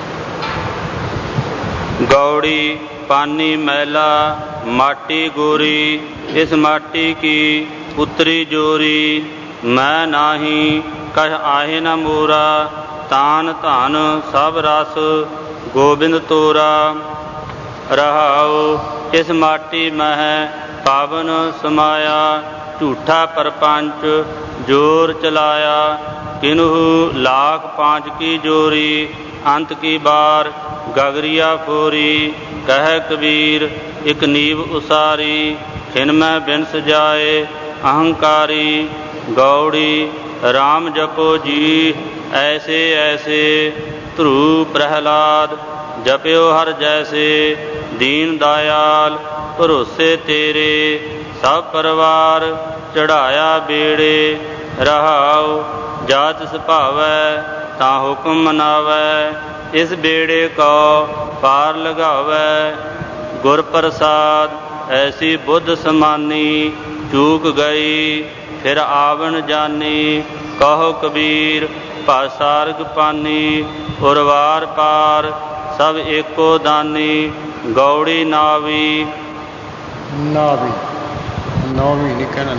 ਗੌੜੀ ਪਾਨੀ ਮੈਲਾ ਮਾਟੀ ਗੋਰੀ, ਇਸ ਮਾਟੀ ਕੀ ਉਤਰੀ ਜੋਰੀ। ਮੈਂ ਨਾਹੀ ਕਛ ਆਹੇ ਨ ਮੋਰਾ, ਤਾਨ ਧਨ ਸਭ ਰਸ ਗੋਬਿੰਦ ਤੋਰਾ। ਰਹਾਉ ਇਸ ਮਾਟੀ ਮਹਿ ਪਾਵਨ ਸਮਾਇਆ, ਝੂਠਾ ਪਰਪੰਚ ਜੋਰ ਚਲਾਇਆ। ਕਿਨਹੂ ਲਾਖ ਪਾਂਚ ਕੀ ਜੋਰੀ, ਅੰਤ ਕੀ ਬਾਰ ਗਗਰੀਆ ਫੋਰੀ। ਕਹਿ ਕਬੀਰ ਇਕ ਨੀਵ ਉਸਾਰੀ, ਖਿਨ ਮੈਂ ਬਿਨ ਸਜਾਏ ਅਹੰਕਾਰੀ। ਗੌੜੀ ਰਾਮ ਜਪੋ ਜੀ ਐਸੇ ਐਸੇ, ਧਰੂ ਪ੍ਰਹਿਲਾਦ ਜਪਿਓ ਹਰ ਜੈਸੇ। ਦੀਨ ਦਇਆਲ ਭਰੋਸੇ ਤੇਰੇ, ਸਭ ਪਰਿਵਾਰ ਚੜਾਇਆ ਬੇੜੇ। ਰਹਾਉ ਜਾ ਤਿਸ ਭਾਵੈ ਤਾਂ ਹੁਕਮ ਮਨਾਵੈ, ਇਸ ਬੇੜੇ ਕੋ ਪਾਰ ਲਗਾਵੈ। ਗੁਰ ਪ੍ਰਸਾਦ ਐਸੀ ਬੁੱਧ ਸਮਾਨੀ, ਚੂਕ ਗਈ ਫਿਰ ਆਵਣ ਜਾਨੀ। ਕਹੋ ਕਬੀਰ ਭਾਸਾਰਗ ਪਾਨੀ, ਉਰਵਾਰ ਪਾਰ ਸਭ ਏਕੋ ਦਾਨੀ। ਗੌੜੀ ਨਾਵੀ ਨਾਵੀ ਨੌਵੀਂ ਨਹੀਂ ਕਹਿਣਾ,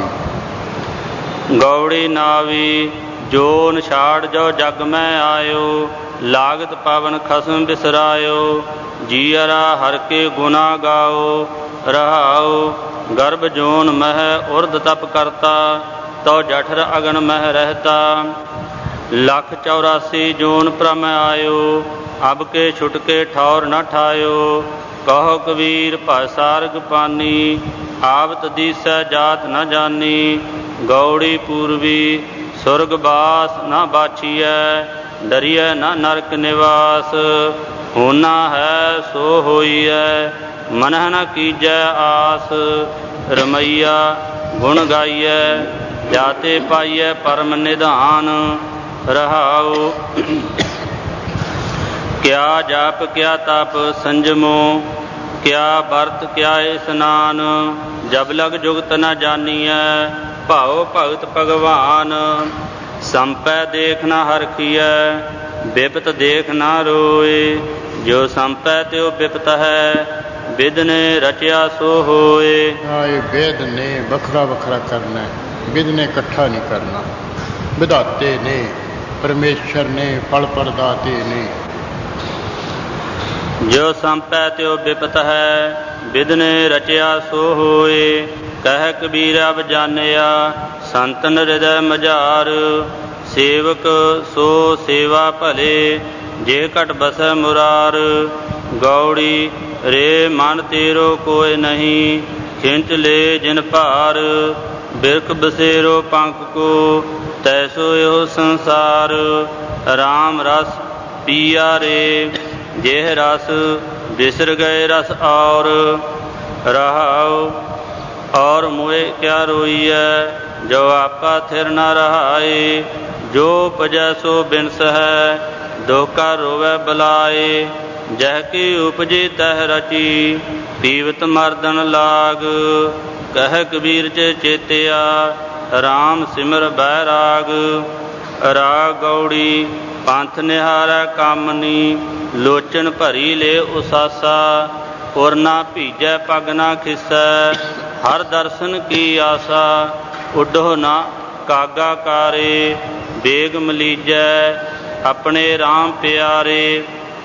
ਨਾਵੀ। ਗੌੜੀ ਨਾਵੀ ਜੋ ਨਿਛਾੜ ਜੋ ਜਗ ਮੈਂ ਆਇਓ, ਲਾਗਤ ਪਾਵਨ ਖਸਮ ਬਿਸਰਾਇਓ। ਜੀਅਰਾ ਹਰ ਕੇ ਗੁਨਾ ਗਾਓ। ਰਹਾਉ ਗਰਭ ਜੋਨ ਮਹਿ ਉਰਧ ਤਪ ਕਰਤਾ, ਤਉ ਜਠਰ ਅਗਨ ਮਹਿ ਰਹਿਤਾ। ਲੱਖ ਚੌਰਾਸੀ ਜੋਨ ਭ੍ਰਮ ਆਇਓ, ਅਬ ਕੇ ਛੁਟਕੇ ਠੌਰ ਨ ਠਾਇਓ। ਕਹੋ ਕਬੀਰ ਭਾਸਾਰਗ ਪਾਨੀ, ਆਵਤ ਦੀਸੈ ਜਾਤ ਨ ਜਾਨੀ। ਗੌੜੀ ਪੂਰਬੀ ਸੁਰਗ ਬਾਸ ਨ ਬਾਛੀਐ, ਡਰੀਐ ਨ ਨਰਕ ਨਿਵਾਸ। ਹੋਣਾ ਹੈ ਸੋ ਹੋਈਐ, ਮਨਹ ਨ ਕੀਜੈ ਆਸ। ਰਮਈਆ ਗੁਣ ਗਾਈਐ, ਜਾਤੇ ਪਾਈਐ ਪਰਮ ਨਿਧਾਨ। ਰਹਾਉ ਕਿਆ ਜਾਪ ਕਿਆ ਤਪ ਸੰਜਮੋ, ਕਿਆ ਵਰਤ ਕਿਆ ਇਸਨਾਨ। ਜਬ ਲਗ ਜੁਗਤ ਨ ਜਾਨੀਐ, ਭਾਉ ਭਗਤ ਭਗਵਾਨ। ਸੰਪੈ ਦੇਖ ਨਾ ਹਰਖੀਐ, ਬਿਪਤ ਦੇਖ ਨਾ ਰੋਏ। ਜੋ ਸੰਪੈ ਤਿਉ ਬਿਪਤ ਹੈ, ਬਿਦ ਨੇ ਰਚਿਆ ਸੋ ਹੋਏ। ਹਾਂ, ਇਹ ਬਿਦ ਨੇ ਵੱਖਰਾ ਵੱਖਰਾ ਕਰਨਾ, ਬਿਦ ਨੇ ਇਕੱਠਾ ਨਹੀਂ ਕਰਨਾ। ਵਿਧਾਤੇ ਨੇ, ਪਰਮੇਸ਼ਰ ਨੇ, ਫਲ ਪ੍ਰਦਾਤੇ ਨੇ। ਜੋ ਸੰਪੈ ਤਿਉ ਬਿਪਤ ਹੈ, ਬਿਦ ਨੇ ਰਚਿਆ ਸੋ ਹੋਏ। ਕਹਿ ਕਬੀਰ ਅਬ ਜਾਣਿਆ, ਸੰਤਨ ਹਿਰਦੈ ਮਝਾਰ। ਸੇਵਕ ਸੋ ਸੇਵਾ ਭਲੇ, ਜੇ ਘਟ ਬਸੈ ਮੁਰਾਰ। ਗੌੜੀ ਰੇ ਮਨ ਤੇਰੋ ਕੋਇ ਨਹੀਂ, ਖਿੰਚ ਲੈ ਜਿਨ ਭਾਰ। ਬਿਰਖ ਬਸੇਰੋ ਪੰਖ ਕੋ, ਤੈਸੋ ਇਹੋ ਸੰਸਾਰ। ਰਾਮ ਰਸ ਪੀਆ ਰੇ, ਜਿਹ ਰਸ ਬਿਸਰ ਗਏ ਰਸ ਔਰ। ਰਹਾਉ ਔਰ ਮੋਏ ਕਿਆ ਰੋਈਐ, ਜੋ ਆਪਾ ਥਿਰ ਨ ਰਹਾਏ। ਜੋ ਉਪਜੈ ਸੋ ਬਿਨਸ ਹੈ, ਦੋਕਾ ਰੋਵੈ ਬਲਾਏ। ਜਹ ਕੀ ਉਪਜੀ ਤਹ ਰਚੀ, ਪੀਵਤ ਮਰਦਨ ਲਾਗ। ਕਹਿ ਕਬੀਰ ਚ ਚੇਤਿਆ, ਰਾਮ ਸਿਮਰ ਬੈਰਾਗ। ਰਾਗ ਗੌੜੀ ਪੰਥ ਨਿਹਾਰੈ ਕਾਮਨੀ, ਲੋਚਨ ਭਰੀ ਲੈ ਉਸਾਸਾ। ਉਰ ਨਾ ਭੀਜੈ ਪਗ ਨਾ ਖਿਸੈ, ਹਰ ਦਰਸ਼ਨ ਕੀ ਆਸਾ। ਉੱਡੋ ਨਾ ਕਾਗਾ ਕਾਰੇ, ਬੇਗ ਮਲੀਜੈ ਆਪਣੇ ਰਾਮ ਪਿਆਰੇ।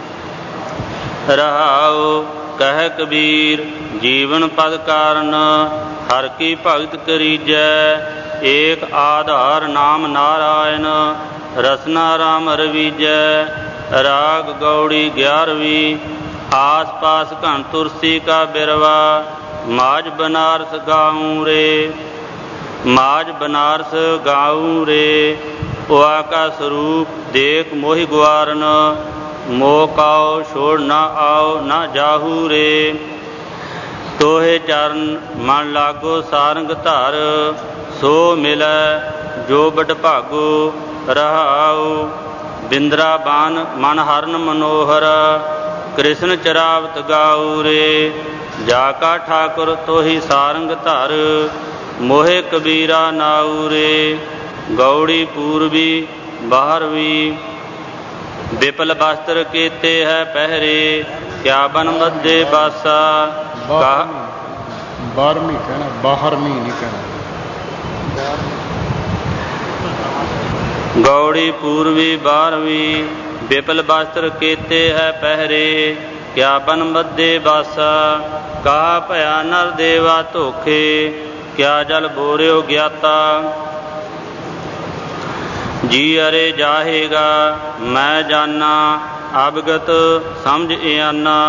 ਰਹਾਉ ਕਹਿ ਕਬੀਰ ਜੀਵਨ ਪਦ ਕਾਰਨ, ਹਰ ਕੀ ਭਗਤ ਕਰੀਜੈ। ਏਕ ਆਧਾਰ ਨਾਮ ਨਾਰਾਇਣ, ਰਸਨਾ ਰਾਮ ਰਵੀਜੈ। ਰਾਗ ਗੌੜੀ ਗਿਆਰਵੀਂ। ਆਸ ਪਾਸ ਘਣ ਤੁਰਸੀ ਕਾ ਬਿਰਵਾ, ਮਾਝ ਬਨਾਰਸ ਗਾਉਂ ਰੇ। ਮਾਝ ਬਨਾਰਸ ਗਾਉਂ ਰੇ, ਉਆ ਕਾ ਸਰੂਪ ਦੇਖ ਮੋਹਿ ਗੁਆਰਨ। ਮੋਹ ਕਾਉ ਛੋੜ ਨਾ ਆਓ ਨਾ ਜਾਹੂ ਰੇ। ਤੋਹੇ ਚਰਨ ਮਨ ਲਾਗੋ ਸਾਰੰਗ ਧਰ, ਸੋ ਮਿਲੈ ਜੋ ਬਡ ਭਾਗੋ। ਰਹਾਉ ਬਿੰਦਰਾਬਾਨ ਮਨ ਹਰਨ ਮਨੋਹਰ, ਕ੍ਰਿਸ਼ਨ ਚਰਾਵਤ ਗਾਉ ਰੇ। ਜਾ ਕਾ ਠਾਕੁਰ ਤੋਹੀ ਸਾਰੰਗ ਧਰ, ਮੋਹਿ ਕਬੀਰਾ ਨਾਉ ਰੇ। ਗੌੜੀ ਪੂਰਬੀ ਬਾਰਵੀਂ। ਵਿਪਲ ਬਸਤਰ ਕੀਤੇ ਹੈ ਪਹਿਰੇ, ਕਿਆ ਬਨ ਮੱਧੇ ਬਾਸਾ। ਬਾਰਵੀਂ ਕਹਿਣਾ, ਬਾਹਰਵੀਂ ਨਹੀਂ ਕਹਿਣਾ। ਗੌੜੀ ਪੂਰਬੀ ਬਾਰਵੀਂ। ਵਿਪਲ ਬਸਤਰ ਕੀਤੇ ਹੈ ਪਹਿਰੇ, ਕਿਆ ਬਨ ਮੱਧੇ ਬਾਸਾ। ਕਹਾ ਭਇਆ ਨਰ ਦੇਵਾ ਧੋਖੇ, ਕਿਆ ਜਲ ਬੋਰਿਓ ਗਿਆਤਾ। ਜੀ ਅਰੇ ਜਾਹੇਗਾ ਮੈਂ ਜਾਨਾ, ਅਵਗਤ ਸਮਝ ਇਆਨਾ।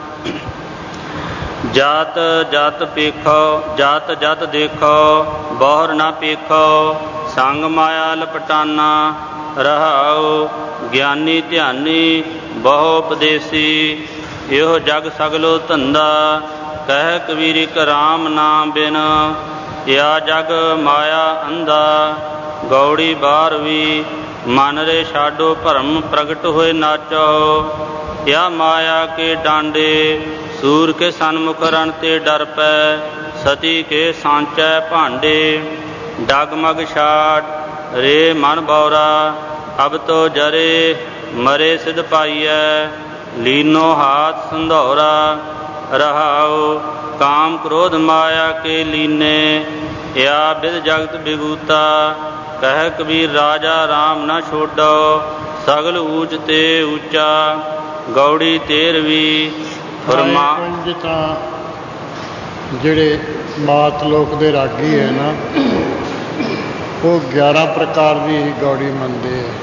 ਜਾਤ ਜਤ ਪੇਖੋ, ਜਾਤ ਜਤ ਦੇਖੋ, ਬਹੁਰ ਨਾ ਪੇਖੋ। ਸੰਗ ਮਾਇਆ ਲਪਟਾਨਾ। ਰਹਾਉ ਗਿਆਨੀ ਧਿਆਨੀ ਬਹੁ ਉਪਦੇਸੀ, ਇਹੋ ਜਗ ਸਗਲੋ ਧੰਦਾ। ਕਹਿ ਕਬੀਰ ਇਕ ਰਾਮ ਨਾਮ ਬਿਨ, ਯਾ ਜਗ ਮਾਇਆ ਅੰਧਾ। ਗੌੜੀ ਬਾਰਵੀਂ। ਮਨ ਰੇ ਛਾਡੋ ਭਰਮ, ਪ੍ਰਗਟ ਹੋਏ ਨਾਚੋ। ਯਾ ਮਾਇਆ ਕੇ ਡਾਂਡੇ, ਸੂਰ ਕੇ ਸਨਮੁਖ ਰਨ ਤੇ ਡਰ ਪੈ। ਸਤੀ ਕੇ ਸਾਂਚੈ ਭਾਂਡੇ। ਡਗਮਗ ਛਾਡ ਰੇ ਮਨ ਬੌਰਾ, ਅਬ ਤੋ ਜਰੇ ਮਰੇ ਸਿਧ ਪਾਈਐ। ਲੀਨੋ ਹਾਥ ਸੰਧੌਰਾ। ਰਹਾਉ ਕਾਮ ਕ੍ਰੋਧ ਮਾਇਆ ਕੇ ਲੀਨੇ, ਯਾ ਬਿਦ ਜਗਤ ਬਿਗੂਤਾ। ਕਹਿ ਕਬੀਰ ਰਾਜਾ ਰਾਮ ਨਾ ਛੋਡੋ, ਸਗਲ ਊਚ ਤੇ ਊਚਾ। ਗੌੜੀ ਤੇਰਵੀਂ। ਫਰਮਾ ਤਾਂ ਜਿਹੜੇ ਮਾਤ ਲੋਕ ਦੇ ਰਾਗੀ ਹੈ ਨਾ, ਉਹ ਗਿਆਰਾਂ ਪ੍ਰਕਾਰ ਦੀ ਹੀ ਗੌੜੀ ਮੰਨਦੇ ਹੈ।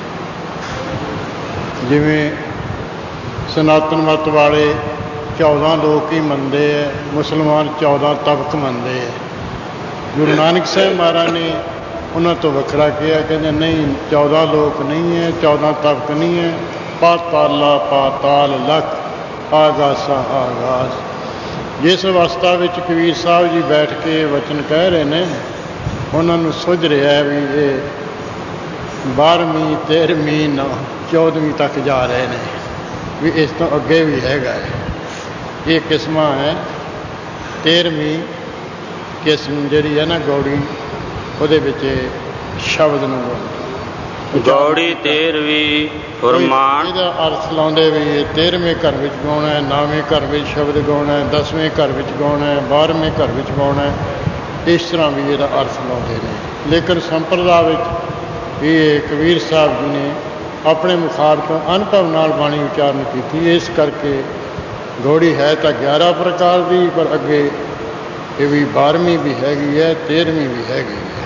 ਜਿਵੇਂ ਸਨਾਤਨ ਮਤ ਵਾਲੇ ਚੌਦਾਂ ਲੋਕ ਹੀ ਮੰਨਦੇ ਹੈ, ਮੁਸਲਮਾਨ ਚੌਦਾਂ ਤਬਕ ਮੰਨਦੇ ਹੈ। ਗੁਰੂ ਨਾਨਕ ਸਾਹਿਬ ਮਹਾਰਾਜ ਨੇ ਉਹਨਾਂ ਤੋਂ ਵੱਖਰਾ ਕਿਹਾ, ਕਹਿੰਦੇ ਨਹੀਂ ਚੌਦਾਂ ਲੋਕ ਨਹੀਂ ਹੈ, ਚੌਦਾਂ ਤਬਕ ਨਹੀਂ ਹੈ। ਪਾਤਾਲਾ ਪਾਤਾਲ ਲੱਖ, ਆਗਾਸਾ ਆਗਾਸ। ਜਿਸ ਅਵਸਥਾ ਵਿੱਚ ਕਬੀਰ ਸਾਹਿਬ ਜੀ ਬੈਠ ਕੇ ਵਚਨ ਕਹਿ ਰਹੇ ਨੇ, ਉਹਨਾਂ ਨੂੰ ਸੁੱਝ ਰਿਹਾ ਵੀ ਇਹ ਬਾਰ੍ਹਵੀਂ ਤੇਰ੍ਹਵੀਂ ਨੌ ਚੌਦਵੀਂ ਤੱਕ ਜਾ ਰਹੇ ਨੇ, ਵੀ ਇਸ ਤੋਂ ਅੱਗੇ ਵੀ ਹੈਗਾ ਹੈ। ਇਹ ਕਿਸਮਾਂ ਹੈ। ਤੇਰ੍ਹਵੀਂ ਕਿਸਮ ਜਿਹੜੀ ਹੈ ਨਾ ਗੌੜੀ, ਉਹਦੇ ਵਿੱਚ ਸ਼ਬਦ ਨੂੰ ਗੌੜੀ ਤੇਰਵੀਂ ਫੁਰਮਾਨ। ਇਹਦਾ ਅਰਥ ਲਾਉਂਦੇ ਵੀ ਇਹ ਤੇਰਵੇਂ ਘਰ ਵਿੱਚ ਗਾਉਣਾ ਹੈ, ਨੌਵੇਂ ਘਰ ਵਿੱਚ ਸ਼ਬਦ ਗਾਉਣਾ ਹੈ, ਦਸਵੇਂ ਘਰ ਵਿੱਚ ਗਾਉਣਾ ਹੈ, ਬਾਰ੍ਹਵੇਂ ਘਰ ਵਿੱਚ ਗਾਉਣਾ ਹੈ। ਇਸ ਤਰ੍ਹਾਂ ਵੀ ਇਹਦਾ ਅਰਥ ਲਾਉਂਦੇ ਨੇ। ਲੇਕਿਨ ਸੰਪਰਦਾ ਵਿੱਚ ਇਹ ਕਬੀਰ ਸਾਹਿਬ ਜੀ ਨੇ ਆਪਣੇ ਮੁਖਾਰ ਤੋਂ ਅਨੁਭਵ ਨਾਲ ਬਾਣੀ ਉਚਾਰਨ ਕੀਤੀ। ਇਸ ਕਰਕੇ ਗੌੜੀ ਹੈ ਤਾਂ ਗਿਆਰਾਂ ਪ੍ਰਕਾਰ ਦੀ, ਪਰ ਅੱਗੇ ਇਹ ਵੀ ਬਾਰ੍ਹਵੀਂ ਵੀ ਹੈਗੀ ਹੈ, ਤੇਰ੍ਹਵੀਂ ਵੀ ਹੈਗੀ ਹੈ।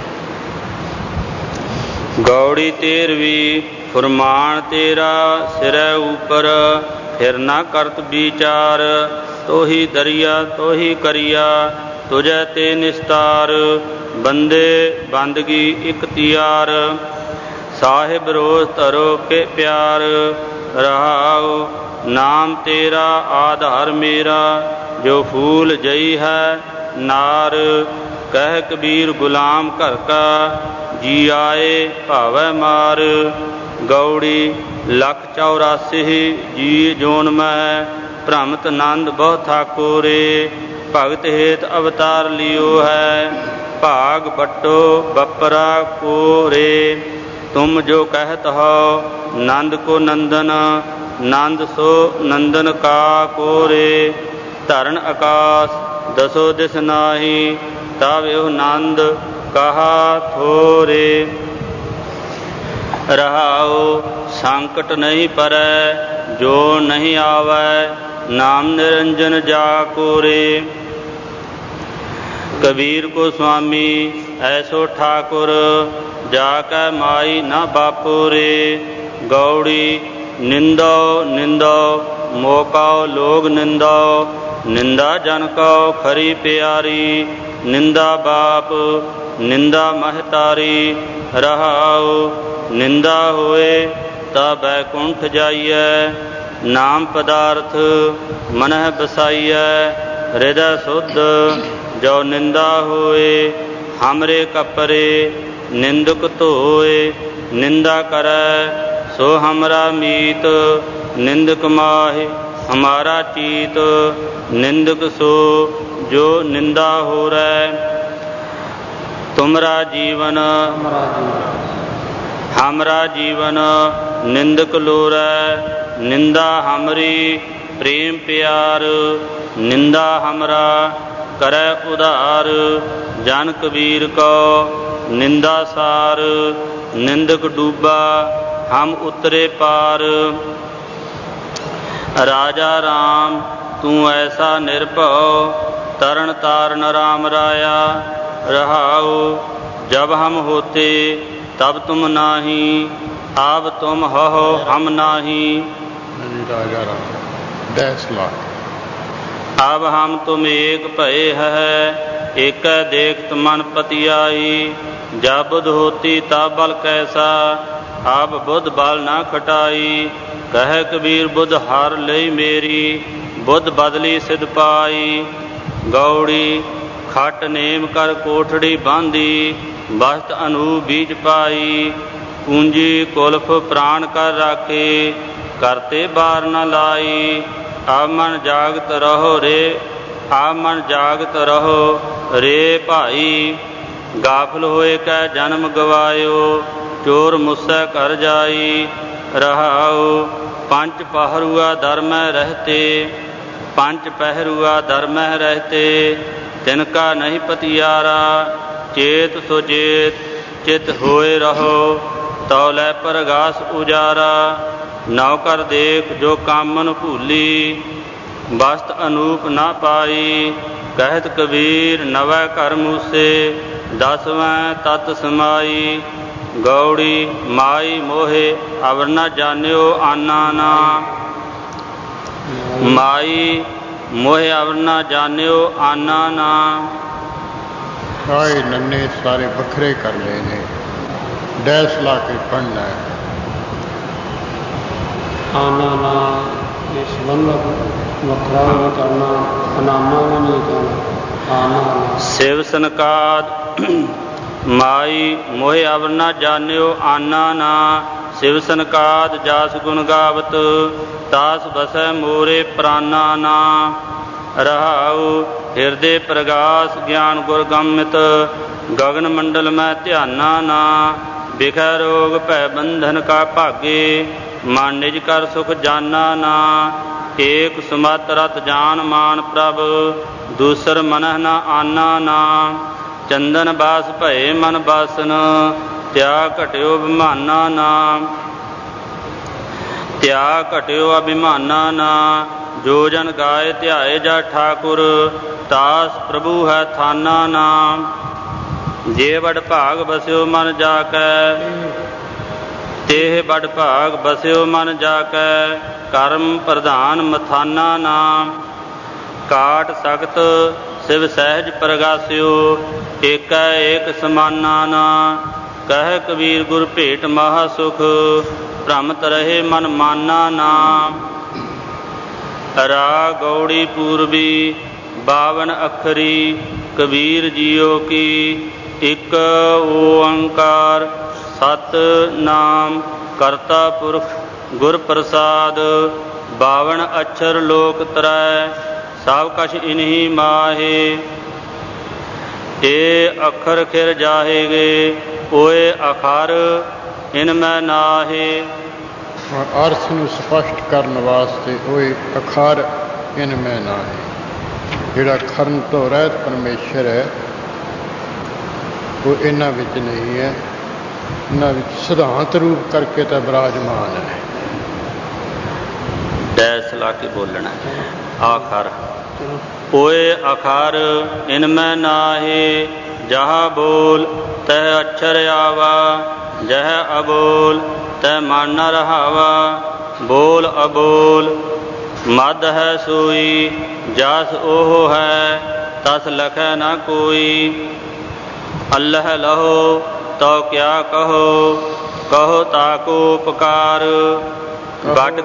ਗੌੜੀ ਤੇਰਵੀਂ ਫੁਰਮਾਨ ਤੇਰਾ ਸਿਰੈ ਉਪਰ, ਫਿਰ ਨਾ ਕਰਤ ਵਿਚਾਰ, ਤੋਹੀ ਦਰਿਆ ਤੋਹੀ ਕਰਿਆ, ਤੁਝੈ ਤੇ ਨਿਸਤਾਰ, ਬੰਦੇ ਬੰਦਗੀ ਇਕ ਤਿਆਰ, ਸਾਹਿਬ ਰੋਜ਼ ਧਰੋ ਕੇ ਪਿਆਰ, ਰਹਾਉ ਨਾਮ ਤੇਰਾ ਆਧਾਰ ਮੇਰਾ, ਜੋ ਫੂਲ ਜਈ ਹੈ ਨਾਰ, ਕਹਿ ਕਬੀਰ ਗੁਲਾਮ ਘਰ ਕਾ, ਜੀ ਆਏ ਭਾਵੈ ਮਾਰ। ਗੌੜੀ ਲੱਖ ਚੌਰਾਸੀ ਜੀ ਜੋਨ ਮੈਂ, ਭ੍ਰਮਤ ਨੰਦ ਬਹੁ ਠਾਕੁਰੇ, ਭਗਤ ਹੇਤ ਅਵਤਾਰ ਲਿਓ ਹੈ, ਭਾਗ ਬਟੋ ਬਪਰਾ ਕੋਰੇ। ਤੁਮ ਜੋ ਕਹਿਤ ਹੋ ਨੰਦ ਕੋ ਨੰਦਨ, ਨੰਦ ਸੋ ਨੰਦਨ ਕਾ ਕੋਰੇ, ਧਰਨ ਆਕਾਸ ਦਸੋ ਦਿਸ ਨਾਹੀ, ਤਬ ਇਹ ਨੰਦ ਕਹਾ ਥੋਰੇ। ਰਹਾਉ ਸੰਕਟ ਨਹੀਂ ਪਰੈ, ਜੋ ਨਹੀਂ ਆਵੈ, ਨਾਮ ਨਿਰੰਜਨ ਜਾ ਕੋਰੇ। ਕਬੀਰ ਕੋ ਸੁਆਮੀ ਐਸੋ ਠਾਕੁਰ, ਜਾ ਕੈ ਮਾਈ ਨਾ ਬਾਪੁਰੇ। ਗੌੜੀ ਨਿੰਦੋ ਨਿੰਦੋ ਮੋਕਾਉ ਲੋਗ ਨਿੰਦੋ, ਨਿੰਦਾ ਜਨ ਕਉ ਖਰੀ ਪਿਆਰੀ, ਨਿੰਦਾ ਬਾਪ ਨਿੰਦਾ ਮਹਤਾਰੀ। ਰਹਾਉ ਨਿੰਦਾ ਹੋਏ ਤਾ ਬੈਕੁੰਠ ਜਾਈਐ, ਨਾਮ ਪਦਾਰਥ ਮਨਹਿ ਬਸਾਈਐ, ਹਿਰਦੈ ਸੁਧ ਜੋ ਨਿੰਦਾ ਹੋਏ, ਹਮਰੇ ਕਪਰੇ ਨਿੰਦਕ ਧੋਏ। ਨਿੰਦਾ ਕਰੈ ਸੋ ਹਮਰਾ ਮੀਤ, ਨਿੰਦਕ ਮਾਹਿ ਹਮਾਰਾ ਚੀਤ, ਨਿੰਦਕ ਸੋ ਜੋ ਨਿੰਦਾ ਹੋ ਰੈ। ਤੁਮਰਾ ਜੀਵਨ ਹਮਰਾ ਜੀਵਨ ਨਿੰਦਕ ਲੋਰੈ, ਨਿੰਦਾ ਹਮਰੀ ਪ੍ਰੇਮ ਪਿਆਰ, ਨਿੰਦਾ ਹਮਰਾ ਕਰੈ ਉਧਾਰ। ਜਨ ਕਬੀਰ ਕੋ ਨਿੰਦਾ ਸਾਰ, ਨਿੰਦਕ ਡੂਬਾ ਹਮ ਉਤਰੇ ਪਾਰ। ਰਾਜਾ ਰਾਮ ਤੂੰ ਐਸਾ ਨਿਰਭਉ, तरन तारन राम राया। रहाओ जब हम होते तब तुम नाही, अब तुम हो हम नाही। राजा राम दस लाख अब हम तुम एक भय है, एक देखत मन पतियाई। जब बुध होती तब बल कैसा, अब बुध बल न खटाई। कह कबीर बुध हार लई मेरी, बुध बदली सिद्ध पाई। गौड़ी खट नेम कर कोठड़ी बांधी, बस्त अनूप बीज पाई। पूंजी कुल्फ प्राण कर राखे, करते बार न लाई। आप मन जागत रहो रे, आप मन जागत रहो रे भाई। गाफल होए कै जन्म गवायो, चोर मुस्सै कर जाई। रहाओ पंच पहरुआ धर्म रहते, पंच पहरुआ धर्म रहते। तिनका नहीं पतियारा, चेत सुचेत चित होए रहो। तौलै परगास उजारा, नौकर देख जो कामन भूली। बस्त अनूप ना पाई, कहत कबीर नवै कर मूसे। दसवें तत् समाई। गौड़ी माई मोहे अवर न जान्यो आना ना। माई मोहे अवर न जान्यो आना ना। आए नन्हे सारे बखरे कर लेने, डैस ला के पढ़ना है। आना ना ये संबंध वखरा नहीं करना, अनामा भी नहीं करना। आना ना शिव सनकाद माई मोहे अवर न जान्यो आना ना। शिव सनकाद जास गुण गावत, तास बसै मोरे प्राणा ना। रहाऊ हृदय प्रगास ज्ञान गुर गमित, गगन मंडल में ध्याना ना। ਬਿਖੈ ਰੋਗ ਭੈ ਬੰਧਨ ਕਾ ਭਾਗੇ, ਮਨ ਨਿਜ ਕਰ ਸੁਖ ਜਾਨਾ ਨਾ। ਏਕ ਸੁਮਤ ਰਤ ਜਾਨ ਮਾਨ ਪ੍ਰਭ, ਦੂਸਰ ਮਨਹ ਨ ਆਨਾ ਨਾ। ਚੰਦਨ ਬਾਸ ਭਏ ਮਨ ਬਾਸਨ, ਤਿਆਗ ਘਟਿਓ ਅਭਿਮਾਨਾ ਨਾ। ਤਿਆਗ ਘਟਿਓ ਅਭਿਮਾਨਾ ਨਾ। ਜੋ ਜਨ ਗਾਏ ਧਿਆਏ ਜਾ ਠਾਕੁਰ, ਤਾਸ ਪ੍ਰਭੂ ਹੈ ਥਾਨਾ ਨਾਮ। ਜੇ ਵਡ ਭਾਗ ਬਸਿਓ ਮਨ ਜਾ ਕੈ, ਤੇਹ ਬਡ ਭਾਗ ਬਸਿਓ ਮਨ ਜਾ ਕੈ। ਕਰਮ ਪ੍ਰਧਾਨ ਮਥਾਨਾ ਨਾਮ। ਕਾਟ ਸਖਤ ਸਿਵ ਸਹਿਜ ਪ੍ਰਗਾਸਿਓ, ਏਕੈ ਏਕ ਸਮਾਨਾ ਨਾ। ਕਹਿ ਕਬੀਰ ਗੁਰ ਭੇਟ ਮਹਾ ਸੁਖ, ਭ੍ਰਮਤ ਰਹੇ ਮਨ ਮਾਨਾ ਨਾਮ। ਰਾਗ ਗੌੜੀ ਪੂਰਬੀ ਬਾਵਨ ਅੱਖਰੀ, ਕਬੀਰ ਜੀਓ ਕੀ ਇੱਕ ਓੰਕਾਰ। ਸਤ ਨਾਮ ਕਰਤਾ ਪੁਰਖ ਗੁਰ ਪ੍ਰਸਾਦ, ਬਾਵਨ ਅਛਰ ਲੋਕ ਤਰੈ, ਸਭ ਕਛ ਇਨਹੀ ਮਾਹੇ। ਏ ਅੱਖਰ ਖਿਰ ਜਾਹੇਗੇ, ਓਏ ਅਖਰ ਇਨ ਮੈਂ ਨਾਹੇ। ਅਰਥ ਨੂੰ ਸਪਸ਼ਟ ਕਰਨ ਵਾਸਤੇ ਓਏ ਅਖਰ ਇਨ ਮੈਂ ਨਾਹੇ। ਜਿਹੜਾ ਖਰਨ ਤੋਂ ਰਹਿਤ ਪਰਮੇਸ਼ਰ ਹੈ ਉਹ ਇਹਨਾਂ ਵਿੱਚ ਨਹੀਂ ਹੈ। ਇਹਨਾਂ ਵਿੱਚ ਸਿਧਾਂਤ ਰੂਪ ਕਰਕੇ ਤਾਂ ਬਿਰਾਜਮਾਨ ਹੈ। ਡੈਸ ਲਾ ਕੇ ਬੋਲਣਾ। ਆਖਰ ਓਏ ਅਖਰ ਇਨ ਮੈਂ ਨਾਹੇ, ਜਹ ਬੋਲ ਤਹ ਅਛਰ ਆਵਾ, ਜਹ ਅਬੋਲ ਤੈ ਮਨ ਨ ਰਹਾਵਾ। ਬੋਲ ਅਬੋਲ ਮਦ ਹੈ ਸੋਈ, ਜਸ ਉਹ ਹੈ ਤਸ ਲਖੈ ਨ ਕੋਈ। ਅੱਲਹ ਲਹੋ ਤਉ ਕਿਆ ਕਹੋ, ਕਹੋ ਤਾਕੋ ਉਪਕਾਰ। ਬਟ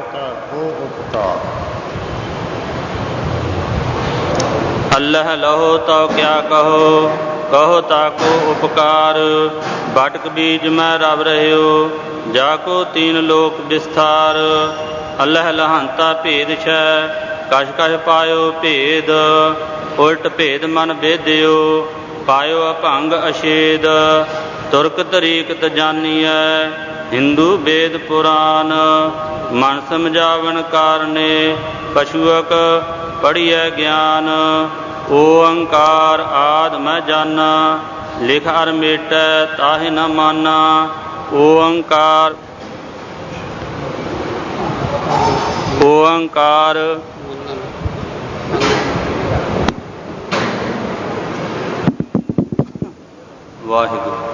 ਅੱਲਹ ਲਹੋ ਤਉ ਕਿਆ ਕਹੋ, ਕਹੋ ਤਾਕੋ ਉਪਕਾਰ। ਬਟਕ ਬੀਜ ਮੈਂ ਰਵ ਰਹਿਓ, ਜਾ ਕੋ ਤੀਨ ਲੋਕ ਵਿਸਥਾਰ। ਅੱਲਹ ਲਹੰਤਾ ਭੇਦ ਛੈ, ਕਛ ਕਛ ਪਾਇਓ ਭੇਦ। ਉਲਟ ਭੇਦ ਮਨ ਬੇਦਿਓ, ਪਾਇਓ ਅਭੰਗ ਅਛੇਦ। ਤੁਰਕ ਤਰੀਕਤ ਜਾਨੀਐ, ਹਿੰਦੂ ਵੇਦ ਪੁਰਾਨ। ਮਨ ਸਮਝਾਵਨ ਕਾਰਨੇ, ਪਸ਼ੂਅਕ ਪੜ੍ਹੀਐ ਗਿਆਨ। ਓੰਕਾਰ ਆਦਿ ਮੈਂ ਜਾਨਾ, ਲਿਖ ਅਰ ਮੇਟੈ ਤਾਹਿ ਨ ਮਾਨਾ। ਓੰਕਾਰ ਓੰਕਾਰ ਵਾਹਿਗੁਰੂ।